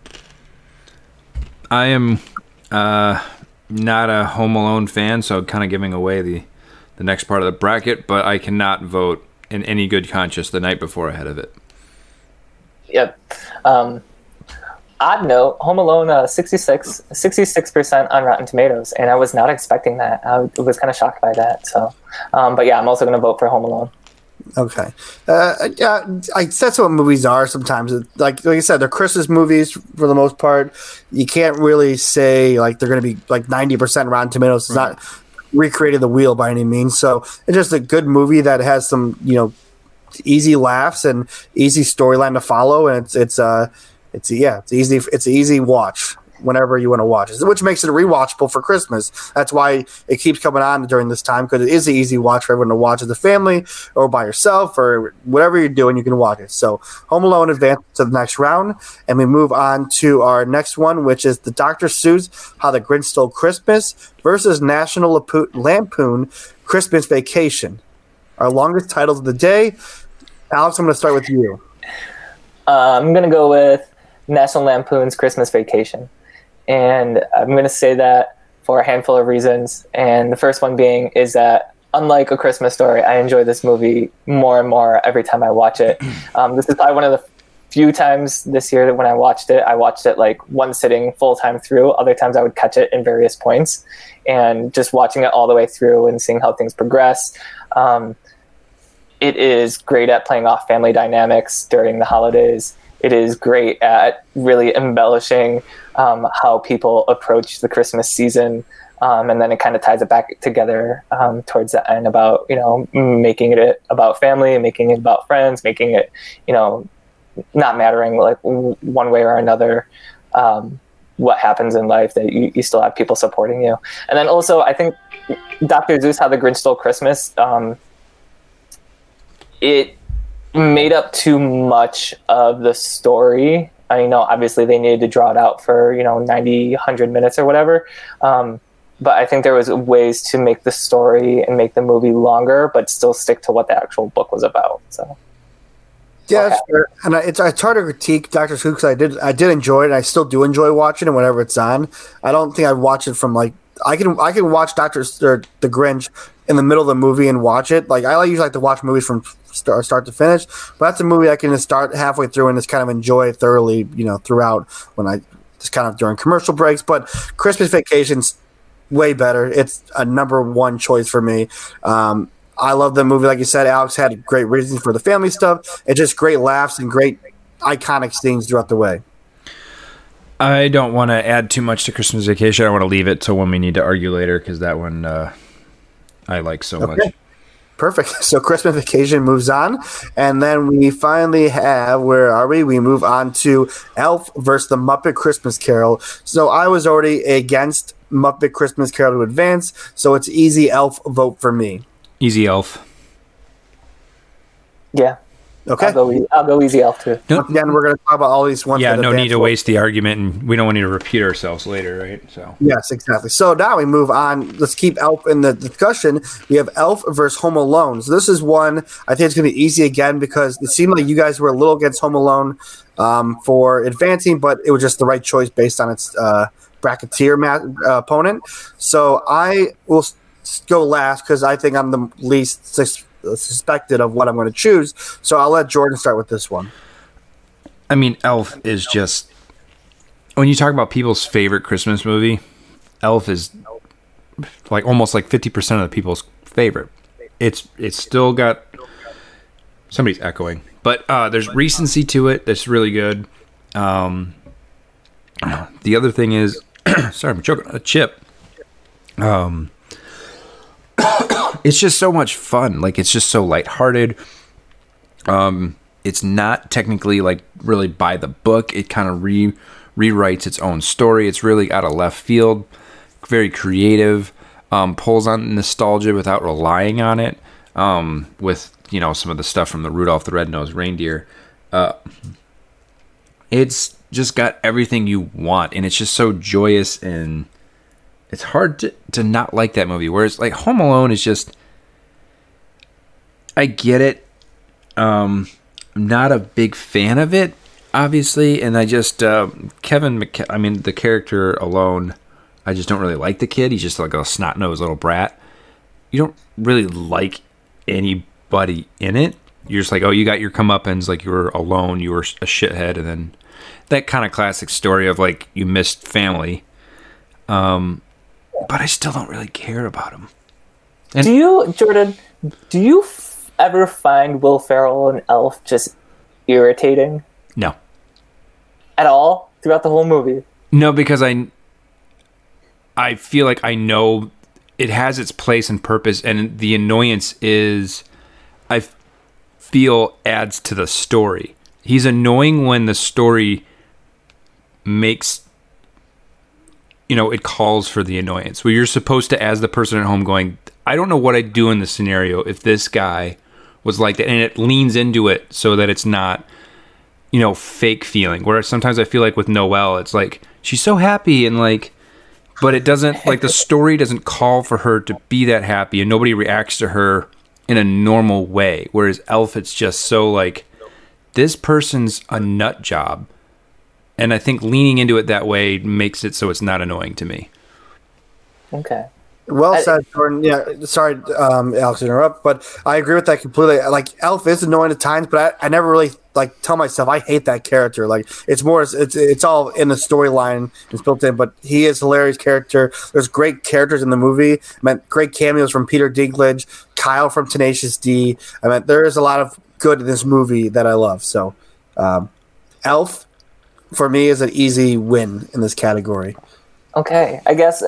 I am not a Home Alone fan, so kind of giving away the next part of the bracket, but I cannot vote in any good conscience The Night Before ahead of it. Yep. odd note, Home Alone 66% on Rotten Tomatoes, and I was not expecting that. I was kind of shocked by that. So, but yeah, I'm also going to vote for Home Alone. Okay. Yeah, that's what movies are sometimes. Like I said, they're Christmas movies for the most part. You can't really say like they're going to be like 90% Rotten Tomatoes. It's not recreating the wheel by any means. So it's just a good movie that has some, easy laughs and easy storyline to follow, and it's easy. It's an easy watch whenever you want to watch it, which makes it rewatchable for Christmas. That's why it keeps coming on during this time, because it is an easy watch for everyone to watch as a family or by yourself or whatever you're doing. You can watch it. So Home Alone advances to the next round, and we move on to our next one, which is the Dr. Seuss How the Grinch Stole Christmas versus National Lampoon Christmas Vacation. Our longest titles of the day. Alex, I'm going to start with you. I'm going to go with National Lampoon's Christmas Vacation. And I'm going to say that for a handful of reasons. And the first one being is that, unlike A Christmas Story, I enjoy this movie more and more every time I watch it. This is probably one of the few times this year that when I watched it like one sitting full time through. Other times I would catch it in various points. And just watching it all the way through and seeing how things progress. It is great at playing off family dynamics during the holidays. It is great at really embellishing how people approach the Christmas season. And then it kind of ties it back together towards the end about, making it about family, making it about friends, making it, not mattering like one way or another what happens in life, that you still have people supporting you. And then also, I think Dr. Seuss How the Grinch Stole Christmas, it made up too much of the story. I know obviously they needed to draw it out for 90, 100 minutes or whatever, but I think there was ways to make the story and make the movie longer but still stick to what the actual book was about. So yeah, that's fair. And it's hard to critique Dr. Seuss because I did enjoy it, and I still do enjoy watching it whenever it's on. I don't think I'd watch it from like I can watch the Grinch in the middle of the movie and watch it. Like I usually like to watch movies from start to finish, but that's a movie I can just start halfway through and just kind of enjoy thoroughly, throughout when I just kind of during commercial breaks. But Christmas Vacation's way better. It's a number one choice for me. I love the movie. Like you said, Alex had great reasons for the family stuff. It's just great laughs and great iconic scenes throughout the way. I don't want to add too much to Christmas Vacation. I want to leave it till when we need to argue later, because that one I like so much. Perfect. So Christmas Vacation moves on, and then we finally have, where are we? We move on to Elf versus the Muppet Christmas Carol. So I was already against Muppet Christmas Carol to advance, so it's easy Elf vote for me. Easy Elf. Yeah. Okay. I'll go easy Elf too. Once again, we're going to talk about all these ones. Yeah, no need to waste the argument, and we don't need to repeat ourselves later, right? So yes, exactly. So now we move on. Let's keep Elf in the discussion. We have Elf versus Home Alone. So this is one I think it's going to be easy again, because it seemed like you guys were a little against Home Alone for advancing, but it was just the right choice based on its bracketeer opponent. So I will go last because I think I'm the least suspected of what I'm going to choose. So I'll let Jordan start with this one. I mean, Elf is just, when you talk about people's favorite Christmas movie, Elf is like almost like 50% of the people's favorite. It's still got, somebody's echoing, but there's recency to it that's really good. The other thing is, sorry, I'm choking on a chip. It's just so much fun. Like, it's just so lighthearted. It's not technically like really by the book. It kind of rewrites its own story. It's really out of left field, very creative, pulls on nostalgia without relying on it. With, some of the stuff from the Rudolph the Red-Nosed Reindeer. It's just got everything you want, and it's just so joyous, and it's hard to not like that movie. Whereas like Home Alone is just, I get it. I'm not a big fan of it, obviously, and I just the character alone, I just don't really like the kid. He's just like a snot-nosed little brat. You don't really like anybody in it. you're just like, oh, you got your comeuppance, like you were alone, you were a shithead, and then that kind of classic story of like you missed family. But I still don't really care about him. And Do you, Jordan? Do you ever find Will Ferrell and Elf just irritating no. at all throughout the whole movie? No, because I feel like I know it has its place and purpose, and the annoyance is, I feel, adds to the story. He's annoying when the story makes, it calls for the annoyance. Where you're supposed to, as the person at home, going, I don't know what I'd do in this scenario if this guy was like that, and it leans into it so that it's not, fake feeling. Whereas sometimes I feel like with Noelle, it's like she's so happy and like, but it doesn't, like, the story doesn't call for her to be that happy, and nobody reacts to her in a normal way. Whereas Elf, it's just so like, this person's a nut job, and I think leaning into it that way makes it so it's not annoying to me. Okay. Well said, Jordan. Yeah, sorry, Alex, to interrupt, but I agree with that completely. Like, Elf is annoying at times, but I never really tell myself I hate that character. Like, it's more, it's all in the storyline, it's built in. But he is a hilarious character. There's great characters in the movie. Great cameos from Peter Dinklage, Kyle from Tenacious D. There is a lot of good in this movie that I love. So, Elf for me is an easy win in this category. Okay. I guess.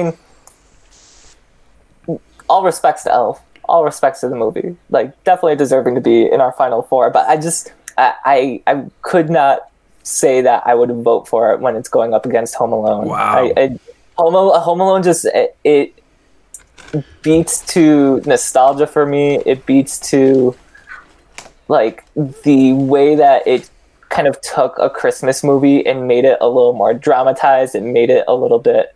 All respects to Elf, all respects to the movie. Like, definitely deserving to be in our final four. But I could not say that I would vote for it when it's going up against Home Alone. Wow. Home Alone just it beats to nostalgia for me. It beats to like the way that it kind of took a Christmas movie and made it a little more dramatized. It made it a little bit.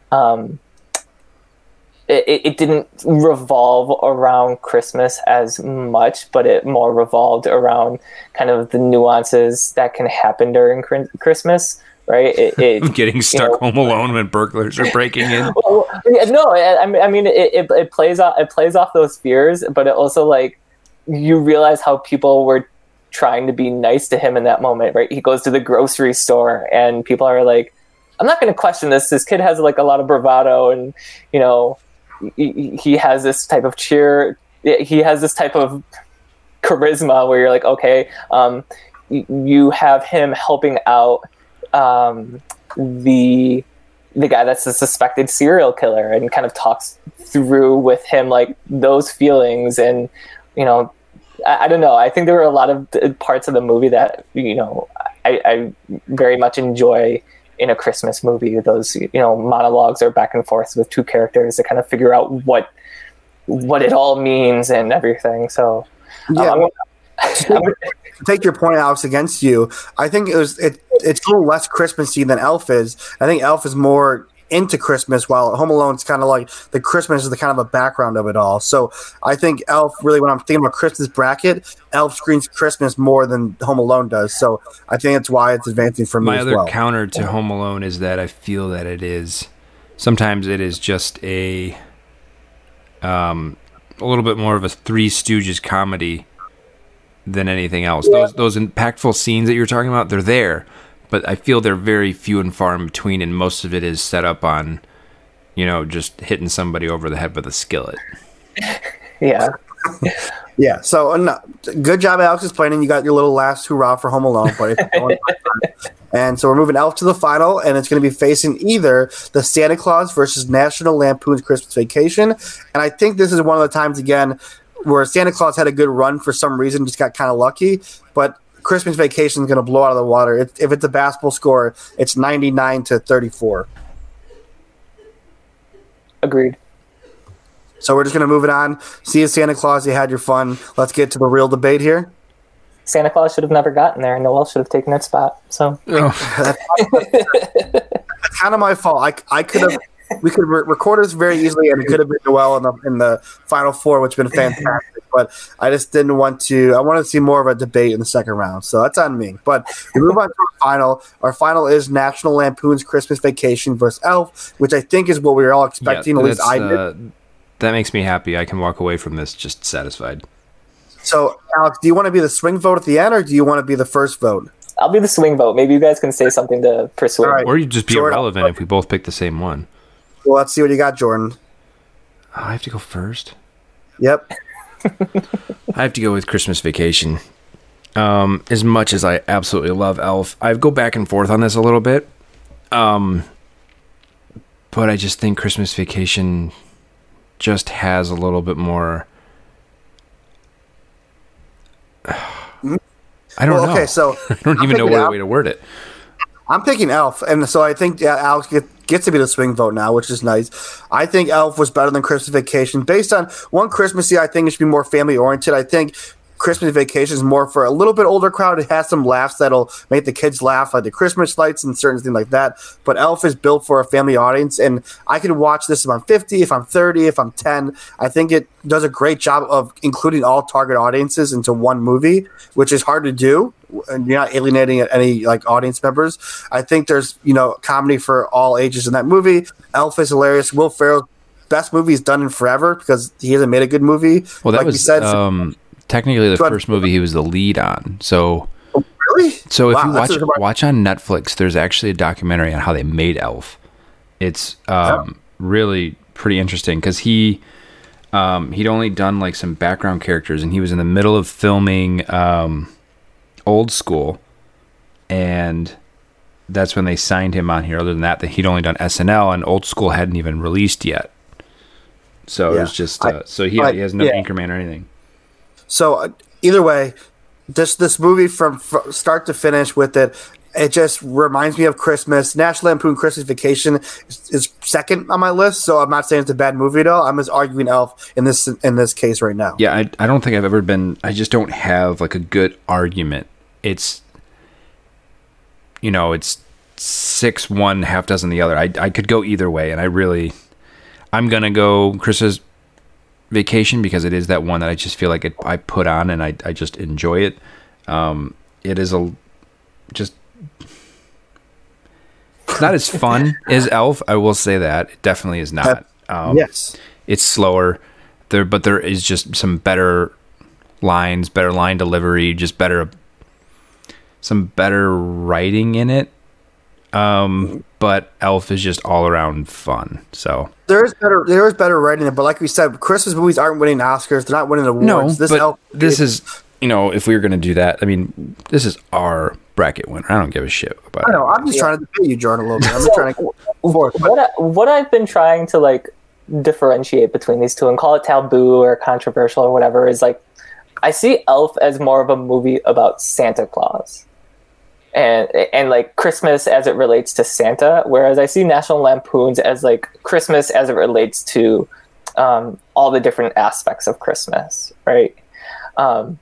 It didn't revolve around Christmas as much, but it more revolved around kind of the nuances that can happen during Christmas, right? Getting stuck home alone when burglars are breaking in. Well, yeah, no, it plays off those fears, but it also, like, you realize how people were trying to be nice to him in that moment, right? He goes to the grocery store and people are like, I'm not going to question this. This kid has like a lot of bravado, and he has this type of cheer. He has this type of charisma where you're like, okay, you have him helping out the guy that's the suspected serial killer, and kind of talks through with him like those feelings. And I don't know. I think there were a lot of parts of the movie that I very much enjoy in a Christmas movie. Those monologues or back and forth with two characters to kind of figure out what it all means and everything. So yeah. To take your point, Alex, against you, I think it's a little less Christmassy than Elf is. I think Elf is more into Christmas, while Home Alone's kind of like the Christmas is the kind of a background of it all. So I think Elf, really, when I'm thinking about Christmas bracket, Elf screens Christmas more than Home Alone does. So I think that's why it's advancing for me. My as other well. counter to Home Alone is that I feel that sometimes it is just a little bit more of a Three Stooges comedy than anything else. Yeah. Those impactful scenes that you're talking about, they're there, but I feel they're very few and far in between, and most of it is set up on, just hitting somebody over the head with a skillet. Yeah. Yeah. So good job, Alex, explaining. You got your little last hurrah for Home Alone, buddy. And so we're moving Elf to the final, and it's going to be facing either the Santa Claus versus National Lampoon's Christmas Vacation. And I think this is one of the times, again, where Santa Claus had a good run for some reason, just got kind of lucky. But Christmas Vacation is going to blow out of the water. If it's a basketball score, it's 99-34. Agreed. So we're just going to move it on. See you, Santa Claus. You had your fun. Let's get to the real debate here. Santa Claus should have never gotten there, and Noelle should have taken that spot. So that's kind of my fault. I could have. We could record this very easily, and it could have been Noelle in the final four, which would have been fantastic. But I just didn't want to. I wanted to see more of a debate in the second round, so that's on me. But we move on to our final. Our final is National Lampoon's Christmas Vacation versus Elf, which I think is what we were all expecting. At least I did. That makes me happy. I can walk away from this just satisfied. So, Alex, do you want to be the swing vote at the end, or do you want to be the first vote? I'll be the swing vote. Maybe you guys can say something to persuade. All right. me. Or you just be Jordan, irrelevant if we both pick the same one. Well, let's see what you got, Jordan. I have to go first. Yep. I have to go with Christmas Vacation. As much as I absolutely love Elf, I go back and forth on this a little bit. But I just think Christmas Vacation just has a little bit more. I don't know. Okay, so I don't even know what way to word it. I'm picking Elf, and so I think Alex gets to be the swing vote now, which is nice. I think Elf was better than Christmas Vacation. Based on one Christmassy, I think it should be more family-oriented. I think Christmas Vacation is more for a little bit older crowd. It has some laughs that'll make the kids laugh, like the Christmas lights and certain things like that. But Elf is built for a family audience, and I could watch this if I'm 50, if I'm 30, if I'm 10. I think it does a great job of including all target audiences into one movie, which is hard to do, and you're not alienating any like audience members. I think there's comedy for all ages in that movie. Elf is hilarious. Will Ferrell's best movie is done in forever because he hasn't made a good movie. Well, that like was we said, technically the first movie he was the lead on. So, really? so if Wow, you watch on Netflix, there's actually a documentary on how they made Elf. It's really pretty interesting because he'd only done like some background characters, and he was in the middle of filming Old School, and that's when they signed him on here. Other than that, he'd only done SNL, and Old School hadn't even released yet. So it was just he has no Anchorman or anything. So either way, this movie from start to finish with it just reminds me of Christmas. National Lampoon Christmas Vacation is second on my list, so I'm not saying it's a bad movie at all. I'm just arguing Elf in this case right now. Yeah, I don't think I've ever been. I just don't have like a good argument. It's 6-1, half dozen the other. I could go either way, and I'm gonna go Christmas Vacation because it is that one that I just feel like I put on and I just enjoy it. It is it's not as fun as Elf. I will say that it definitely is not. Yes, it's slower but there is just some better lines, better line delivery, just some better writing in it. But Elf is just all around fun. So there is better writing, but like we said, Christmas movies aren't winning Oscars. They're not winning awards. No, this is if we were going to do that, I mean, this is our bracket winner. I don't give a shit about it. I know. I'm just trying to debate you, Jordan, a little bit. I'm just trying to what I've been trying to like differentiate between these two and call it taboo or controversial or whatever is like I see Elf as more of a movie about Santa Claus. And like Christmas as it relates to Santa, whereas I see National Lampoons as like Christmas as it relates to all the different aspects of Christmas, right? And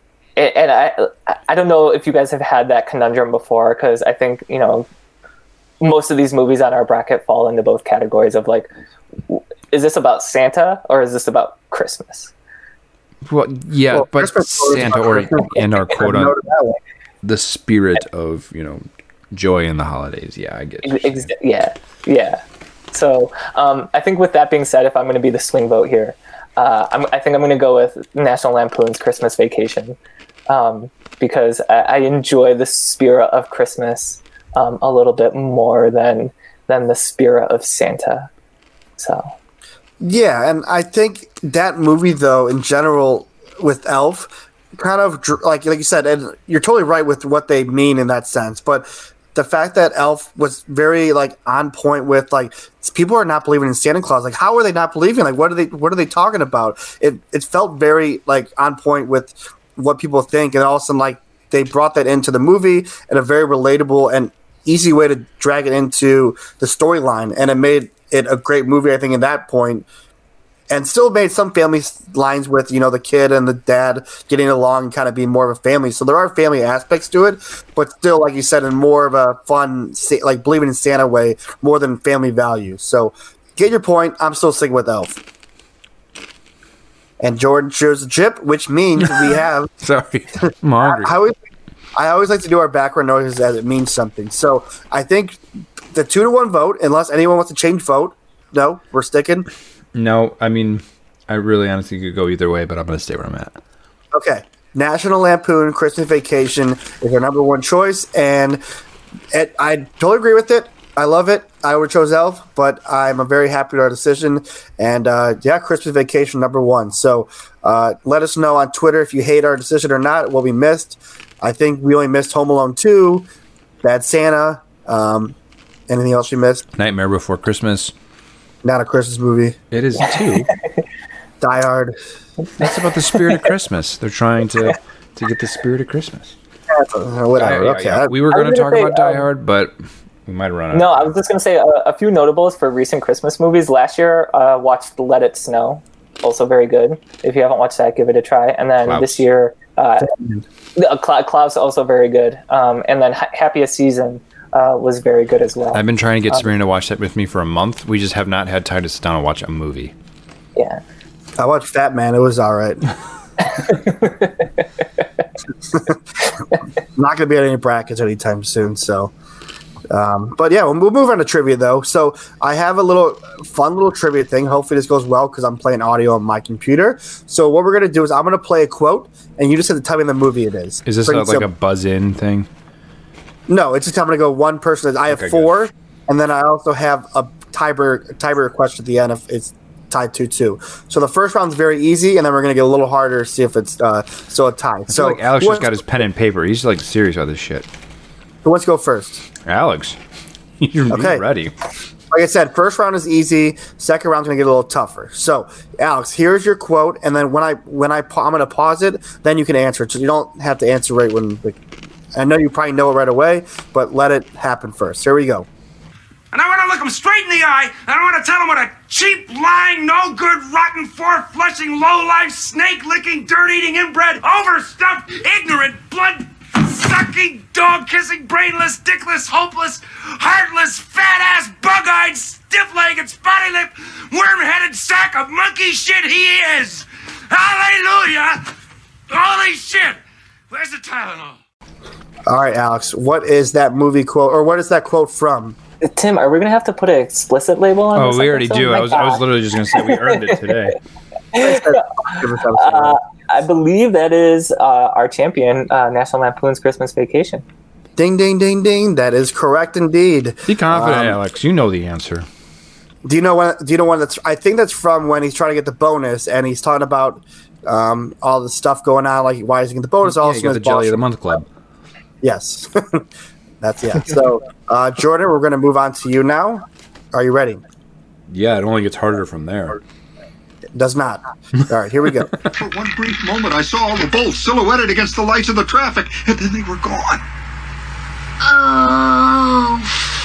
I don't know if you guys have had that conundrum before, because I think most of these movies on our bracket fall into both categories of like, is this about Santa or is this about Christmas? Well, yeah, but Santa or our quote on the spirit of joy in the holidays. Yeah, I get you. Yeah. So I think with that being said, if I'm going to be the swing vote here, I think I'm going to go with National Lampoon's Christmas Vacation because I enjoy the spirit of Christmas a little bit more than the spirit of Santa. So yeah, and I think that movie though in general with Elf kind of like you said, and you're totally right with what they mean in that sense, but the fact that Elf was very like on point with like people are not believing in Santa Claus. Like, how are they not believing? Like, what are they talking about? It felt very like on point with what people think, and all of a sudden like they brought that into the movie in a very relatable and easy way to drag it into the storyline, and it made it a great movie. I think at that point. And still made some family lines with, the kid and the dad getting along and kind of being more of a family. So there are family aspects to it, but still, like you said, in more of a fun, like believing in Santa way, more than family value. So get your point. I'm still sticking with Elf. And Jordan chooses the chip, which means we have... Sorry, I'm hungry. I always like to do our background noises as it means something. So I think the 2-1 vote, unless anyone wants to change vote, no, we're sticking... No, I mean, I really honestly could go either way, but I'm going to stay where I'm at. Okay. National Lampoon Christmas Vacation is our number one choice, and I totally agree with it. I love it. I would have chose Elf, but I'm very happy with our decision. And Christmas Vacation number one. So let us know on Twitter if you hate our decision or not. What we missed. I think we only missed Home Alone 2, Bad Santa. Anything else you missed? Nightmare Before Christmas. Not a Christmas movie. It is too. Die Hard. That's about the spirit of Christmas. They're trying to get the spirit of Christmas. Whatever. Okay. We were going to talk about Die Hard, but we might run out. No, I was just going to say a few notables for recent Christmas movies. Last year, watched Let It Snow. Also very good. If you haven't watched that, give it a try. And then this year, Klaus, also very good. And then Happiest Season was very good as well. I've been trying to get Sabrina to watch that with me for a month. We just have not had time to sit down and watch a movie. Yeah. I watched Fat Man. It was all right. Not going to be at any brackets anytime soon, so... but yeah, we'll move on to trivia though. So I have a fun little trivia thing. Hopefully this goes well because I'm playing audio on my computer. So what we're gonna do is I'm gonna play a quote, and you just have to tell me the movie it is. Is this like a buzz-in thing? No, it's just I'm gonna go one person. I have four, and then I also have a tiebreaker question at the end if it's tied 2-2. So the first round's very easy, and then we're gonna get a little harder to see if it's still a tie. So like Alex just got his pen and paper. He's like serious about this shit. Who wants to go first? Alex, you're ready. Like I said, first round is easy. Second round's gonna get a little tougher. So, Alex, here's your quote, and then I'm gonna pause it. Then you can answer it. So you don't have to answer right when. I know you probably know it right away, but let it happen first. Here we go. And I want to look him straight in the eye, and I want to tell him what a cheap, lying, no-good, rotten, four-flushing, low-life, snake-licking, dirt-eating, inbred, overstuffed, ignorant, blood-sucking, dog-kissing, brainless, dickless, hopeless, heartless, fat-ass, bug-eyed, stiff-legged, spotty-lipped, worm-headed sack of monkey shit he is! Hallelujah! Holy shit! Where's the Tylenol? All right, Alex, what is that movie quote, or what is that quote from? Tim, are we going to have to put an explicit label on this? Oh, we already do. I was literally just going to say we earned it today. I believe that is our champion, National Lampoon's Christmas Vacation. Ding, ding, ding, ding. That is correct indeed. Be confident, Alex. You know the answer. Do you know when that's? I think that's from when he's trying to get the bonus, and he's talking about all the stuff going on, like why is he getting the bonus? Also, you got the Jelly of the Month Club. Yes. So, Jordan, we're going to move on to you now. Are you ready? Yeah, it only gets harder from there. It does not. All right, here we go. For one brief moment, I saw all the bolts silhouetted against the lights of the traffic, and then they were gone. Oh,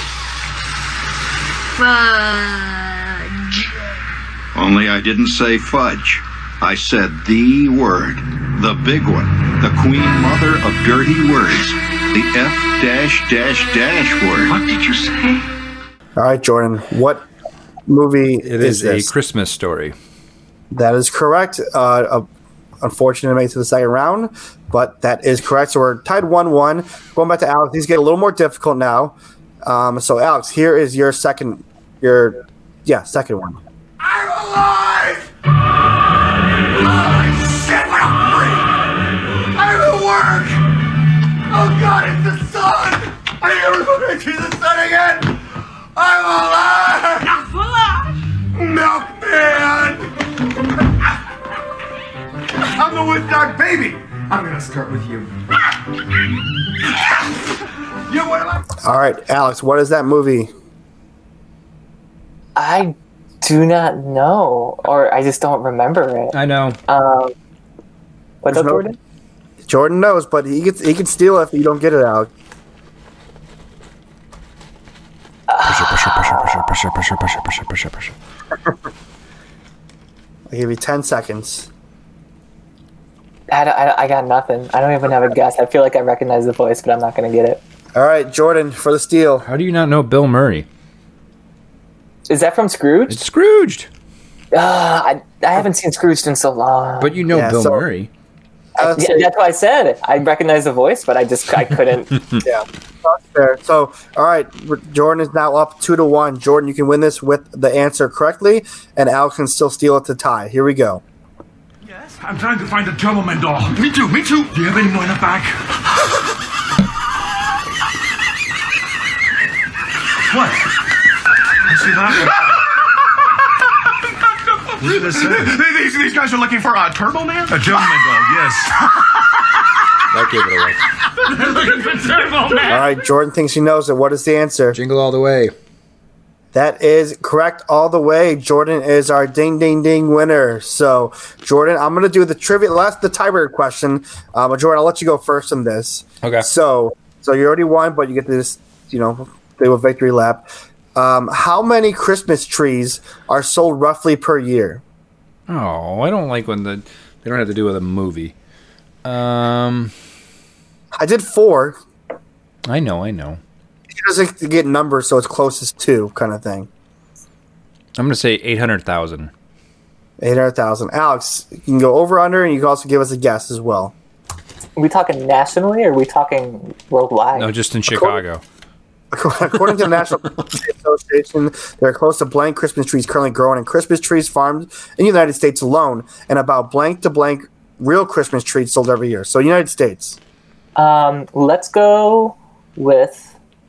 fudge. Only I didn't say fudge. I said the word. The big one. The queen mother of dirty words. The F-dash word. What did you say? All right, Jordan. What movie is this? It is A Christmas Story. That is correct. Unfortunately, made it to the second round, but that is correct. So we're tied 1-1. Going back to Alex, these get a little more difficult now. So, Alex, here is your second one. I'm alive! Holy shit, what a freak! I'm at work! Oh God, it's the sun! I never going to see the sun again! I'm alive! Milkman! I'm the Woodstock baby! I'm gonna start with you. All right, Alex, what is that movie? I do not know, or I just don't remember it. I know. What's up, Jordan? Jordan knows, but he can steal it if you don't get it out. Pressure. I'll give you 10 seconds. I got nothing. I don't even have a guess. I feel like I recognize the voice, but I'm not going to get it. All right, Jordan, for the steal. How do you not know Bill Murray? Is that from Scrooge? It's Scrooged. I haven't seen Scrooged in so long. But you know Bill Murray. That's what I said. I recognize the voice, but I couldn't. Yeah, that's fair. So, all right, Jordan is now up 2-1. Jordan, you can win this with the answer correctly, and Alex can still steal it to tie. Here we go. Yes? I'm trying to find a Doberman doll. Me too. Do you have any more in the back? What? I see that. What did it say? These guys are looking for a Turbo Man? A Doberman doll, yes. That gave it away. They're looking for Turbo Man. All right, Jordan thinks he knows it. What is the answer? Jingle All the Way. That is correct all the way. Jordan is our ding, ding, ding winner. So, Jordan, I'm going to do the trivia. Last, the tiebreaker question. Jordan, I'll let you go first on this. Okay. So you already won, but you get this, do a victory lap. How many Christmas trees are sold roughly per year? Oh, I don't like when they don't have to do with a movie. I did 4. I know. He doesn't get numbers, so it's closest to kind of thing. I'm going to say 800,000. 800,000. Alex, you can go over, under, and you can also give us a guess as well. Are we talking nationally or are we talking worldwide? No, just in Chicago. According to the National Association, there are close to blank Christmas trees currently growing in Christmas trees farmed in the United States alone, and about blank to blank real Christmas trees sold every year. So, United States. Let's go with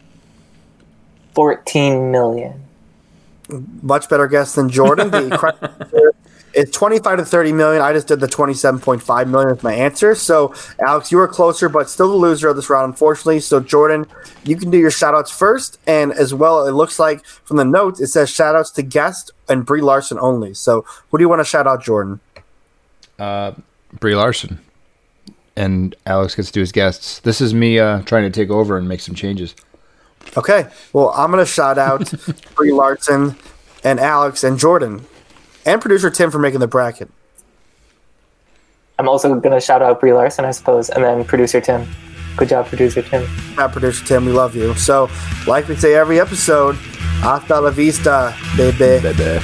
14 million. Much better guess than Jordan. It's 25 to 30 million. I just did the 27.5 million as my answer. So, Alex, you were closer, but still the loser of this round, unfortunately. So, Jordan, you can do your shout-outs first. And as well, it looks like from the notes, it says shout-outs to guest and Brie Larson only. So, who do you want to shout out, Jordan? Brie Larson. And Alex gets to do his guests. This is me trying to take over and make some changes. Okay. Well, I'm going to shout out Brie Larson and Alex and Jordan and producer Tim for making the bracket. I'm also going to shout out Brie Larson, I suppose, and then producer Tim. Good job, producer Tim. Producer Tim, we love you. So, like we say every episode, hasta la vista, baby.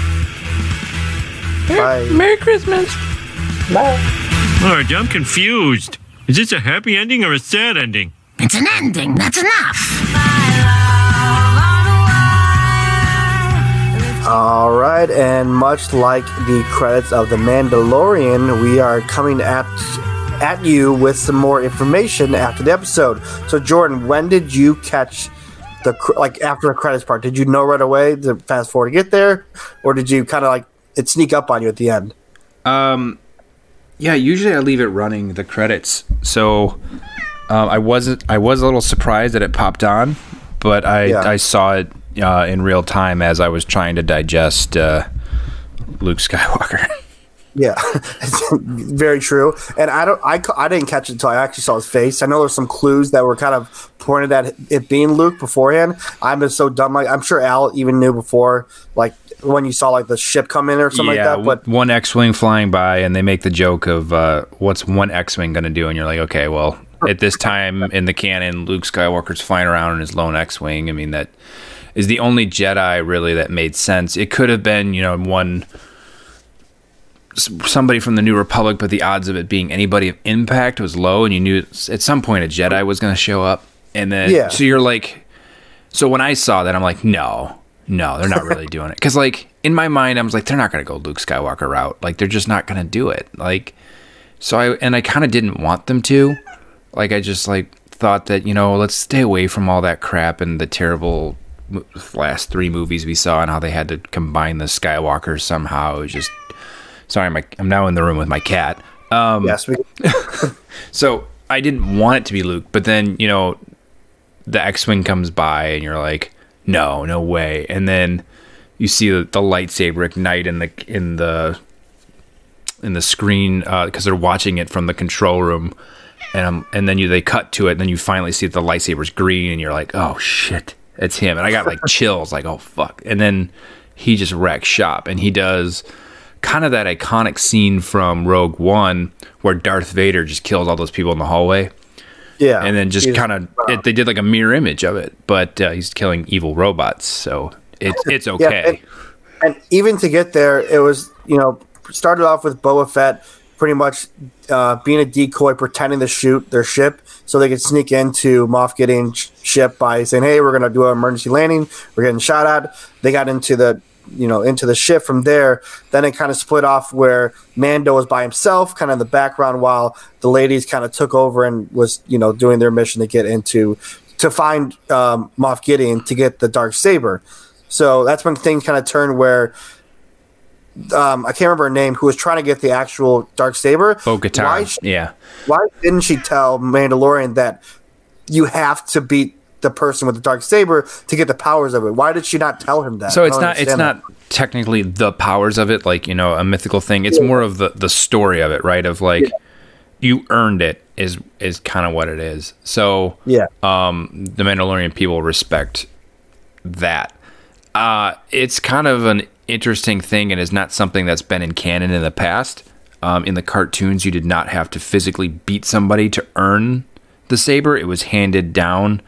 Bye. Merry Christmas. Bye. Alright, I'm confused. Is this a happy ending or a sad ending? It's an ending. That's enough. All right, and much like the credits of The Mandalorian, we are coming at you with some more information after the episode. So, Jordan, when did you catch after the credits part? Did you know right away to fast forward to get there, or did you kind of it sneak up on you at the end? Yeah, usually I leave it running the credits. So I was a little surprised that it popped on, but I saw it in real time as I was trying to digest Luke Skywalker. Yeah, very true. And I didn't catch it until I actually saw his face. I know there's some clues that were kind of pointed at it being Luke beforehand. I'm just so dumb. I'm sure Al even knew before, when you saw the ship come in or something like that. But one X-wing flying by, and they make the joke of what's one X-wing going to do, and you're like, okay, well, at this time in the canon, Luke Skywalker's flying around in his lone X-wing. I mean, that is the only Jedi really that made sense. It could have been, somebody from the New Republic, but the odds of it being anybody of impact was low, and you knew at some point a Jedi was going to show up. And then, so you're like, so when I saw that, I'm like, no, they're not really doing it. Because, in my mind, I was like, they're not going to go Luke Skywalker route. They're just not going to do it. So I kind of didn't want them to. I just, thought that, let's stay away from all that crap and the terrible last 3 movies we saw and how they had to combine the Skywalkers somehow. It was just... Sorry, I'm now in the room with my cat. Yes, So I didn't want it to be Luke, but then, the X-Wing comes by and you're like, no way. And then you see the lightsaber ignite in the screen because they're watching it from the control room. And then they cut to it, and then you finally see that the lightsaber's green, and you're like, oh, shit, it's him. And I got chills, oh, fuck. And then he just wrecks shop, and he does... kind of that iconic scene from Rogue One where Darth Vader just kills all those people in the hallway. Yeah. And then just kind of, they did a mirror image of it, but he's killing evil robots. So it's okay. Yeah, and even to get there, it was, started off with Boba Fett pretty much being a decoy, pretending to shoot their ship so they could sneak into Moff Gideon's ship by saying, hey, we're going to do an emergency landing. We're getting shot at. They got into the into the ship from there. Then it kind of split off where Mando was by himself, kind of in the background, while the ladies kind of took over and was, doing their mission to get to find Moff Gideon to get the Darksaber. So that's when things kind of turned where I can't remember her name, who was trying to get the actual Darksaber. Bo-Katan. Why didn't she tell Mandalorian that you have to beat the person with the Darksaber to get the powers of it? Why did she not tell him that? So it's not technically the powers of it, like, a mythical thing. It's more of the story of it, right? Of like, you earned it is kind of what it is. So the Mandalorian people respect that. It's kind of an interesting thing, and is not something that's been in canon in the past. In the cartoons, you did not have to physically beat somebody to earn the saber. It was handed down.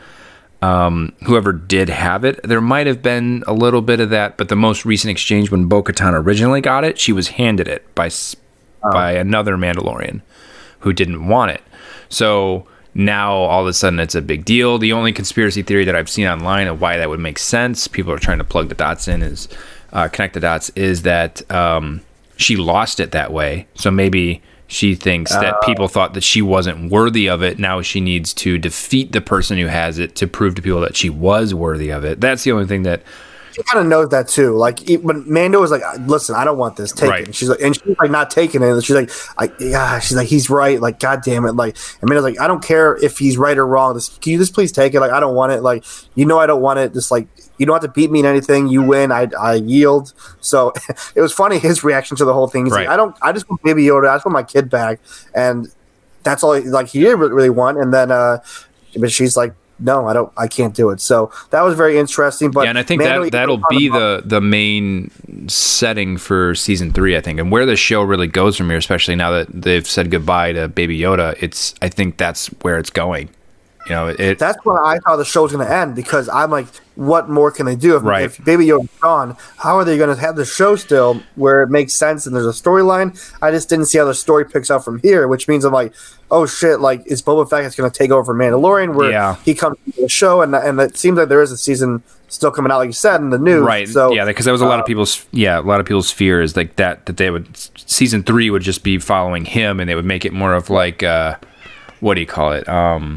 Whoever did have it, there might have been a little bit of that, but the most recent exchange, when Bo-Katan originally got it, she was handed it by another Mandalorian who didn't want it. So now all of a sudden it's a big deal. The only conspiracy theory that I've seen online of why that would make sense, people are trying to plug the dots in, is connect the dots, is that she lost it that way. So maybe she thinks that people thought that she wasn't worthy of it. Now she needs to defeat the person who has it to prove to people that she was worthy of it. That's the only thing that... She kind of knows that too. Like, when Mando was like, "Listen, I don't want this. Take it." And she's like, not taking it. And she's like, "He's right. Like, God damn it." Like, and Mando's like, "I don't care if he's right or wrong. Can you just please take it? Like, I don't want it. Like, I don't want it. Just like, you don't have to beat me in anything. You win. I yield." So it was funny, his reaction to the whole thing. He's like, I just want Baby Yoda. I just want my kid back. And that's all he didn't really want. And then, but she's like, "No, I can't do it." So that was very interesting. But and I think that'll be the main setting for season 3, I think, and where the show really goes from here, especially now that they've said goodbye to Baby Yoda. I think that's where it's going. That's where I thought the show's going to end, because I'm like, what more can they do? If Baby Yoda's gone, how are they going to have the show still where it makes sense and there's a storyline? I just didn't see how the story picks up from here, which means I'm like, oh shit, like, is Boba Fett going to take over Mandalorian, where he comes to the show, and it seems like there is a season still coming out, like you said, in the news. Right. So, because that was a lot of people's fear is like that they would, season 3 would just be following him, and they would make it more of like, what do you call it?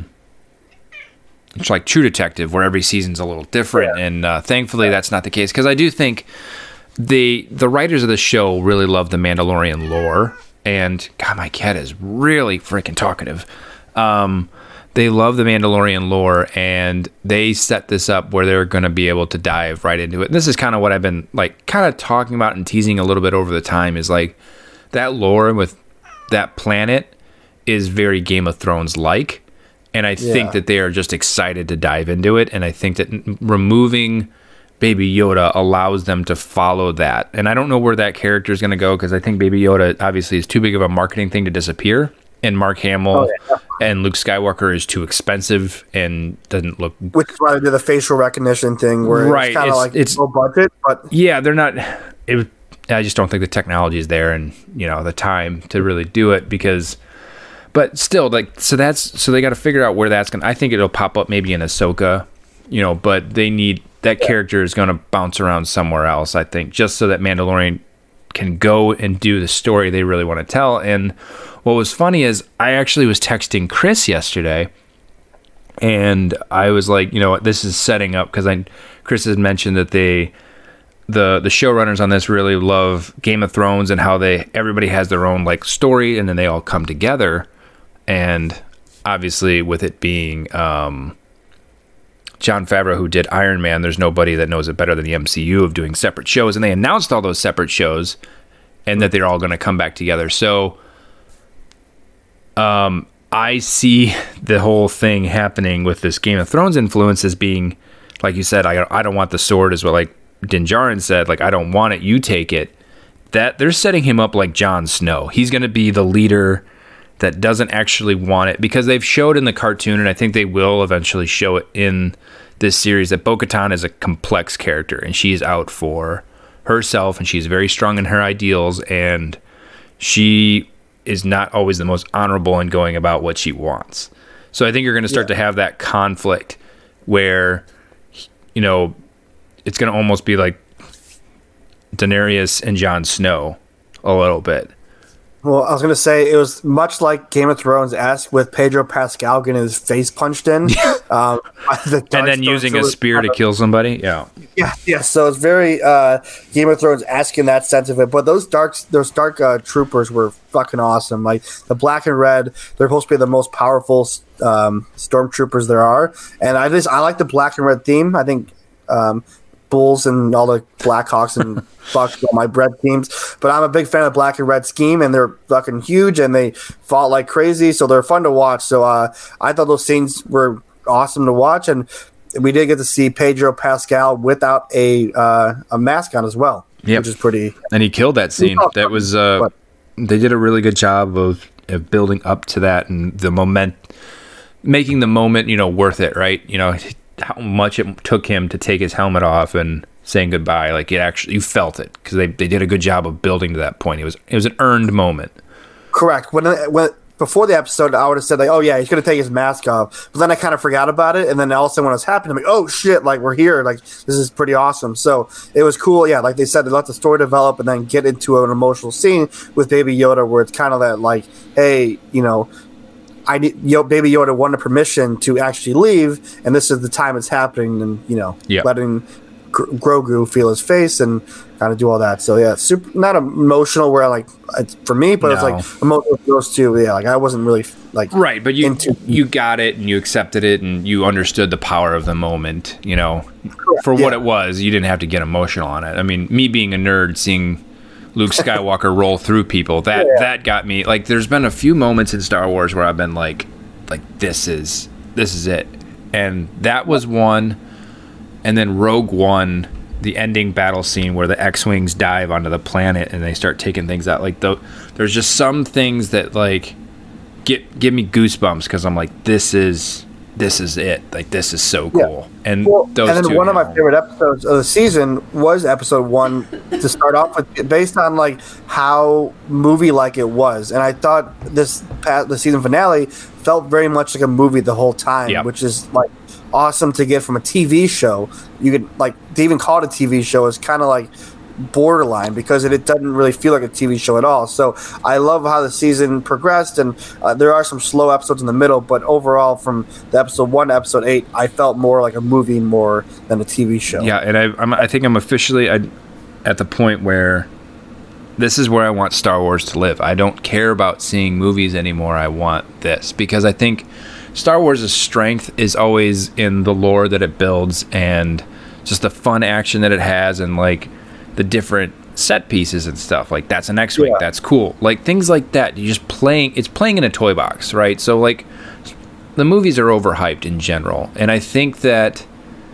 It's like True Detective, where every season's a little different, and thankfully that's not the case, because I do think the writers of the show really love the Mandalorian lore, and God, my cat is really freaking talkative. They love the Mandalorian lore, and they set this up where they're going to be able to dive right into it. And this is kind of what I've been like kind of talking about and teasing a little bit over the time, is like that lore with that planet is very Game of Thrones like. And I think that they are just excited to dive into it. And I think that removing Baby Yoda allows them to follow that. And I don't know where that character is going to go, because I think Baby Yoda obviously is too big of a marketing thing to disappear. And Mark Hamill and Luke Skywalker is too expensive and doesn't look... Which is why they do the facial recognition thing, where it's kind of like it's low budget. But they're not... I just don't think the technology is there and, the time to really do it, because... But still, like, so they got to figure out where that's going to... I think it'll pop up maybe in Ahsoka, but they need... That character is going to bounce around somewhere else, I think, just so that Mandalorian can go and do the story they really want to tell. And what was funny is I actually was texting Chris yesterday, and I was like, this is setting up, because Chris has mentioned that the showrunners on this really love Game of Thrones, and how everybody has their own like story, and then they all come together. And obviously, with it being Jon Favreau, who did Iron Man, there's nobody that knows it better than the MCU of doing separate shows. And they announced all those separate shows, and that they're all going to come back together. So I see the whole thing happening with this Game of Thrones influence as being, like you said, I don't want the sword, is what like Din Djarin said, like, I don't want it, you take it. That they're setting him up like Jon Snow. He's going to be the leader that doesn't actually want it, because they've showed in the cartoon, and I think they will eventually show it in this series, that Bo-Katan is a complex character, and she's out for herself, and she's very strong in her ideals, and she is not always the most honorable in going about what she wants. So I think you're going to start to have that conflict where, it's going to almost be like Daenerys and Jon Snow a little bit. Well, I was going to say it was much like Game of Thrones-esque with Pedro Pascal getting his face punched in. And then using a spear to kill somebody. Yeah. Yeah. So it's very Game of Thrones-esque in that sense of it. But those dark troopers were fucking awesome. Like the black and red, they're supposed to be the most powerful stormtroopers there are. And I like the black and red theme. I think Bulls and all the Blackhawks and Bucks, all my red teams. But I'm a big fan of black and red scheme, and they're fucking huge, and they fought like crazy, so they're fun to watch. So I thought those scenes were awesome to watch, and we did get to see Pedro Pascal without a mask on as well, which is pretty. And he killed that scene. That was they did a really good job of building up to that and making the moment worth it, right? How much it took him to take his helmet off and saying goodbye. Like you felt it because they did a good job of building to that point. It was an earned moment. Correct. When before the episode, I would have said like, oh yeah, he's gonna take his mask off, but then I kind of forgot about it, and then all of a sudden when it was happening, I'm like, oh shit, like we're here, like this is pretty awesome. So it was cool. Yeah, like they said, they let the story develop and then get into an emotional scene with Baby Yoda where it's kind of that like, hey, Baby Yoda wanted permission to actually leave, and this is the time it's happening, and letting Grogu feel his face and kind of do all that. So yeah, super not emotional where like it's for me, but it's like emotional for those two. Yeah, like I wasn't really like right, but you got it and you accepted it and you understood the power of the moment. For what it was. You didn't have to get emotional on it. I mean, me being a nerd, seeing Luke Skywalker roll through people, that got me. Like, there's been a few moments in Star Wars where I've been like this is it, and that was one. And then Rogue One, the ending battle scene where the X-Wings dive onto the planet and they start taking things out. Like, there's just some things that like give me goosebumps because I'm like, this is it. Like, this is so cool. Yeah. And then one of my favorite episodes of the season was episode 1 to start off with, based on like how movie like it was. And I thought the season finale felt very much like a movie the whole time, which is like awesome to get from a TV show. You could like to even call it a TV show is kind of like borderline because it doesn't really feel like a TV show at all. So I love how the season progressed, and there are some slow episodes in the middle, but overall from the episode 1 to episode 8, I felt more like a movie more than a TV show. Yeah, and I think I'm officially at the point where this is where I want Star Wars to live. I don't care about seeing movies anymore. I want this because I think Star Wars' strength is always in the lore that it builds and just the fun action that it has and like the different set pieces and stuff. Like, that's an X-Wing. That's cool. Like, things like that. It's playing in a toy box, right? So like the movies are overhyped in general. And I think that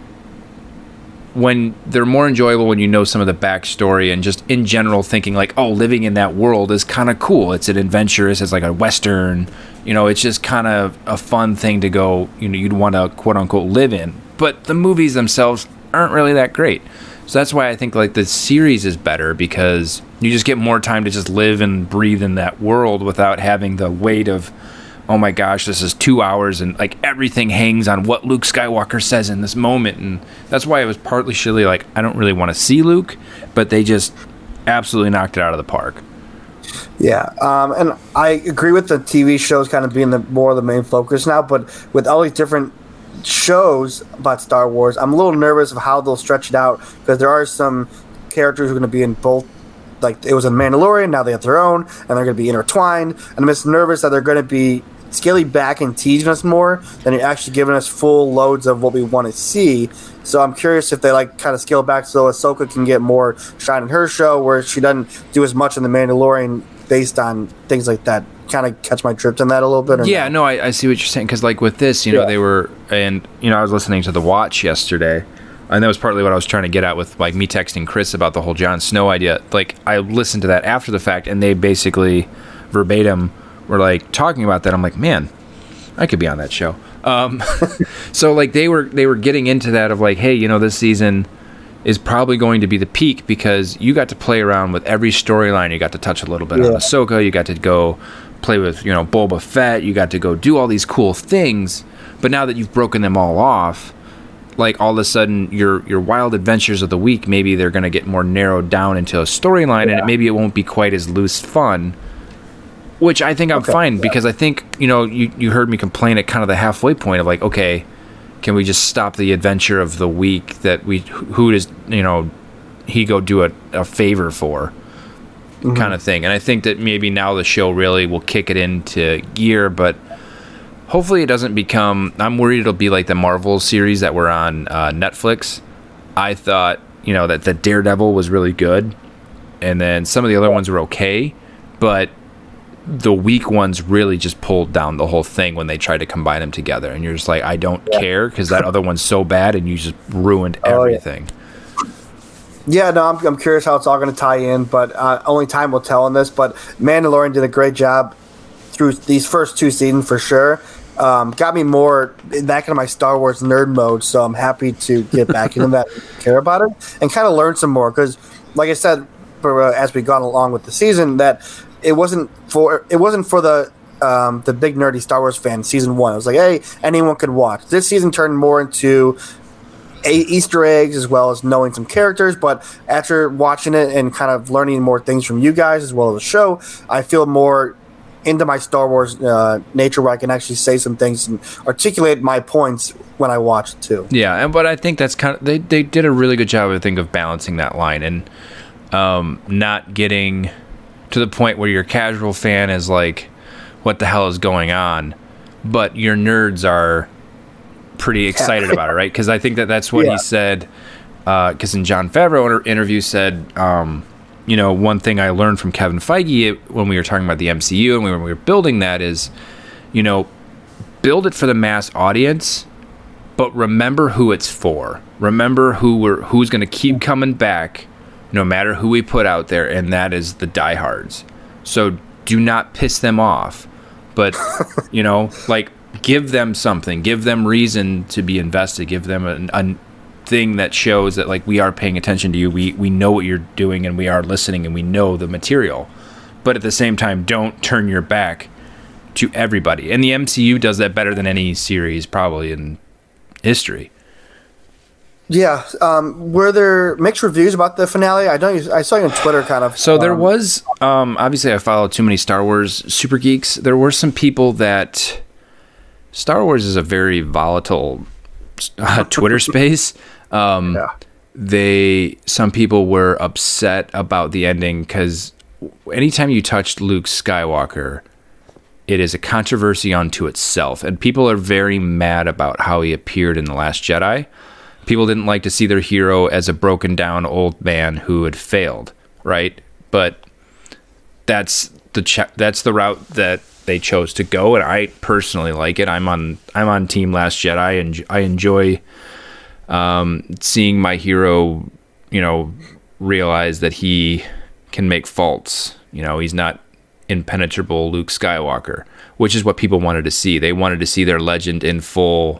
when they're more enjoyable when you know some of the backstory and just in general thinking like, oh, living in that world is kind of cool. It's an adventurous, it's like a Western, it's just kind of a fun thing to go, you'd want to quote unquote live in. But the movies themselves aren't really that great. So that's why I think like the series is better because you just get more time to just live and breathe in that world without having the weight of, oh my gosh, this is 2 hours and like everything hangs on what Luke Skywalker says in this moment. And that's why it was partly like, I don't really want to see Luke, but they just absolutely knocked it out of the park. Yeah, and I agree with the TV shows kind of being more of the main focus now, but with all these different shows about Star Wars, I'm a little nervous of how they'll stretch it out because there are some characters who are going to be in both. Like, it was a Mandalorian, now they have their own, and they're going to be intertwined, and I'm just nervous that they're going to be scaling back and teasing us more than you're actually giving us full loads of what we want to see. So I'm curious if they like kind of scale back so Ahsoka can get more shine in her show where she doesn't do as much in the Mandalorian based on things like that. Kind of catch my drift on that a little bit? Yeah, no, I see what you're saying because like with this, they were, and I was listening to The Watch yesterday, and that was partly what I was trying to get at with like me texting Chris about the whole Jon Snow idea. Like, I listened to that after the fact, and they basically verbatim were like talking about that. I'm like, man, I could be on that show. So like they were getting into that of like, hey, this season is probably going to be the peak because you got to play around with every storyline. You got to touch a little bit on Ahsoka. You got to go play with Boba Fett. You got to go do all these cool things. But now that you've broken them all off, like all of a sudden your wild adventures of the week, maybe they're going to get more narrowed down into a storyline, and maybe it won't be quite as loose fun. Which I think I'm fine, because I think, you heard me complain at kind of the halfway point of like, okay, can we just stop the adventure of the week that who does, he go do a favor for, kind of thing. And I think that maybe now the show really will kick it into gear, but hopefully it doesn't become, I'm worried it'll be like the Marvel series that were on Netflix. I thought, that the Daredevil was really good, and then some of the other ones were okay, but the weak ones really just pulled down the whole thing when they tried to combine them together, and you're just like, I don't care, because that other one's so bad, and you just ruined everything. Yeah, no, I'm curious how it's all going to tie in, but only time will tell on this. But Mandalorian did a great job through these first 2 seasons for sure. Got me more back into my Star Wars nerd mode, so I'm happy to get back into that, care about it, and kind of learn some more. Because, like I said, as we gone along with the season, that it wasn't for the big nerdy Star Wars fan. Season 1, it was like, hey, anyone could watch. This season turned more into Easter eggs as well as knowing some characters. But after watching it and kind of learning more things from you guys as well as the show, I feel more into my Star Wars nature, where I can actually say some things and articulate my points when I watch it too. Yeah, but I think that's kind of they did a really good job, I think, of balancing that line and not getting to the point where your casual fan is like, what the hell is going on? But your nerds are pretty excited about it, right? Because I think that's what he said. Because in Jon Favreau interview said, one thing I learned from Kevin Feige when we were talking about the MCU and when we were building that is, build it for the mass audience, but remember who it's for. Remember who's going to keep coming back, no matter who we put out there, and that is the diehards. So do not piss them off, but give them something, give them reason to be invested, give them a thing that shows that like we are paying attention to you, we know what you're doing, and we are listening, and we know the material. But at the same time, don't turn your back to everybody. And the MCU does that better than any series probably in history. Yeah, were there mixed reviews about the finale? I saw you on Twitter kind of. So there was, obviously I follow too many Star Wars super geeks. There were some people that Star Wars is a very volatile Twitter space. Some people were upset about the ending because anytime you touched Luke Skywalker, it is a controversy unto itself. And people are very mad about how he appeared in The Last Jedi. People didn't like to see their hero as a broken down old man who had failed, right? But that's the route that they chose to go, and I personally like it. I'm on Team Last Jedi, and I enjoy seeing my hero, realize that he can make faults. He's not impenetrable Luke Skywalker, which is what people wanted to see. They wanted to see their legend in full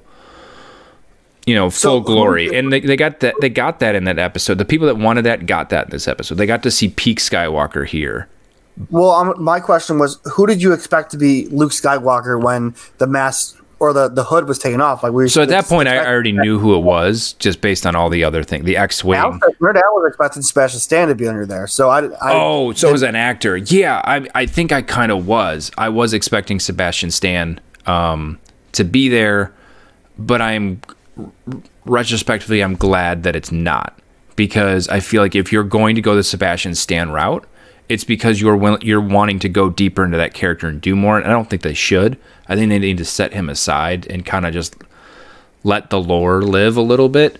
glory, and they got that. They got that in that episode. The people that wanted that got that in this episode. They got to see peak Skywalker here. Well, my question was, who did you expect to be Luke Skywalker when the mask or the hood was taken off? So at that point, I already knew who it was, just based on all the other things. The X-wing. Weird Al was expecting Sebastian Stan to be under there. So so as an actor, yeah, I think I kind of was. I was expecting Sebastian Stan to be there, but retrospectively, I'm glad that it's not, because I feel like if you're going to go the Sebastian Stan route, it's because you're wanting to go deeper into that character and do more. And I don't think they should. I think they need to set him aside and kind of just let the lore live a little bit.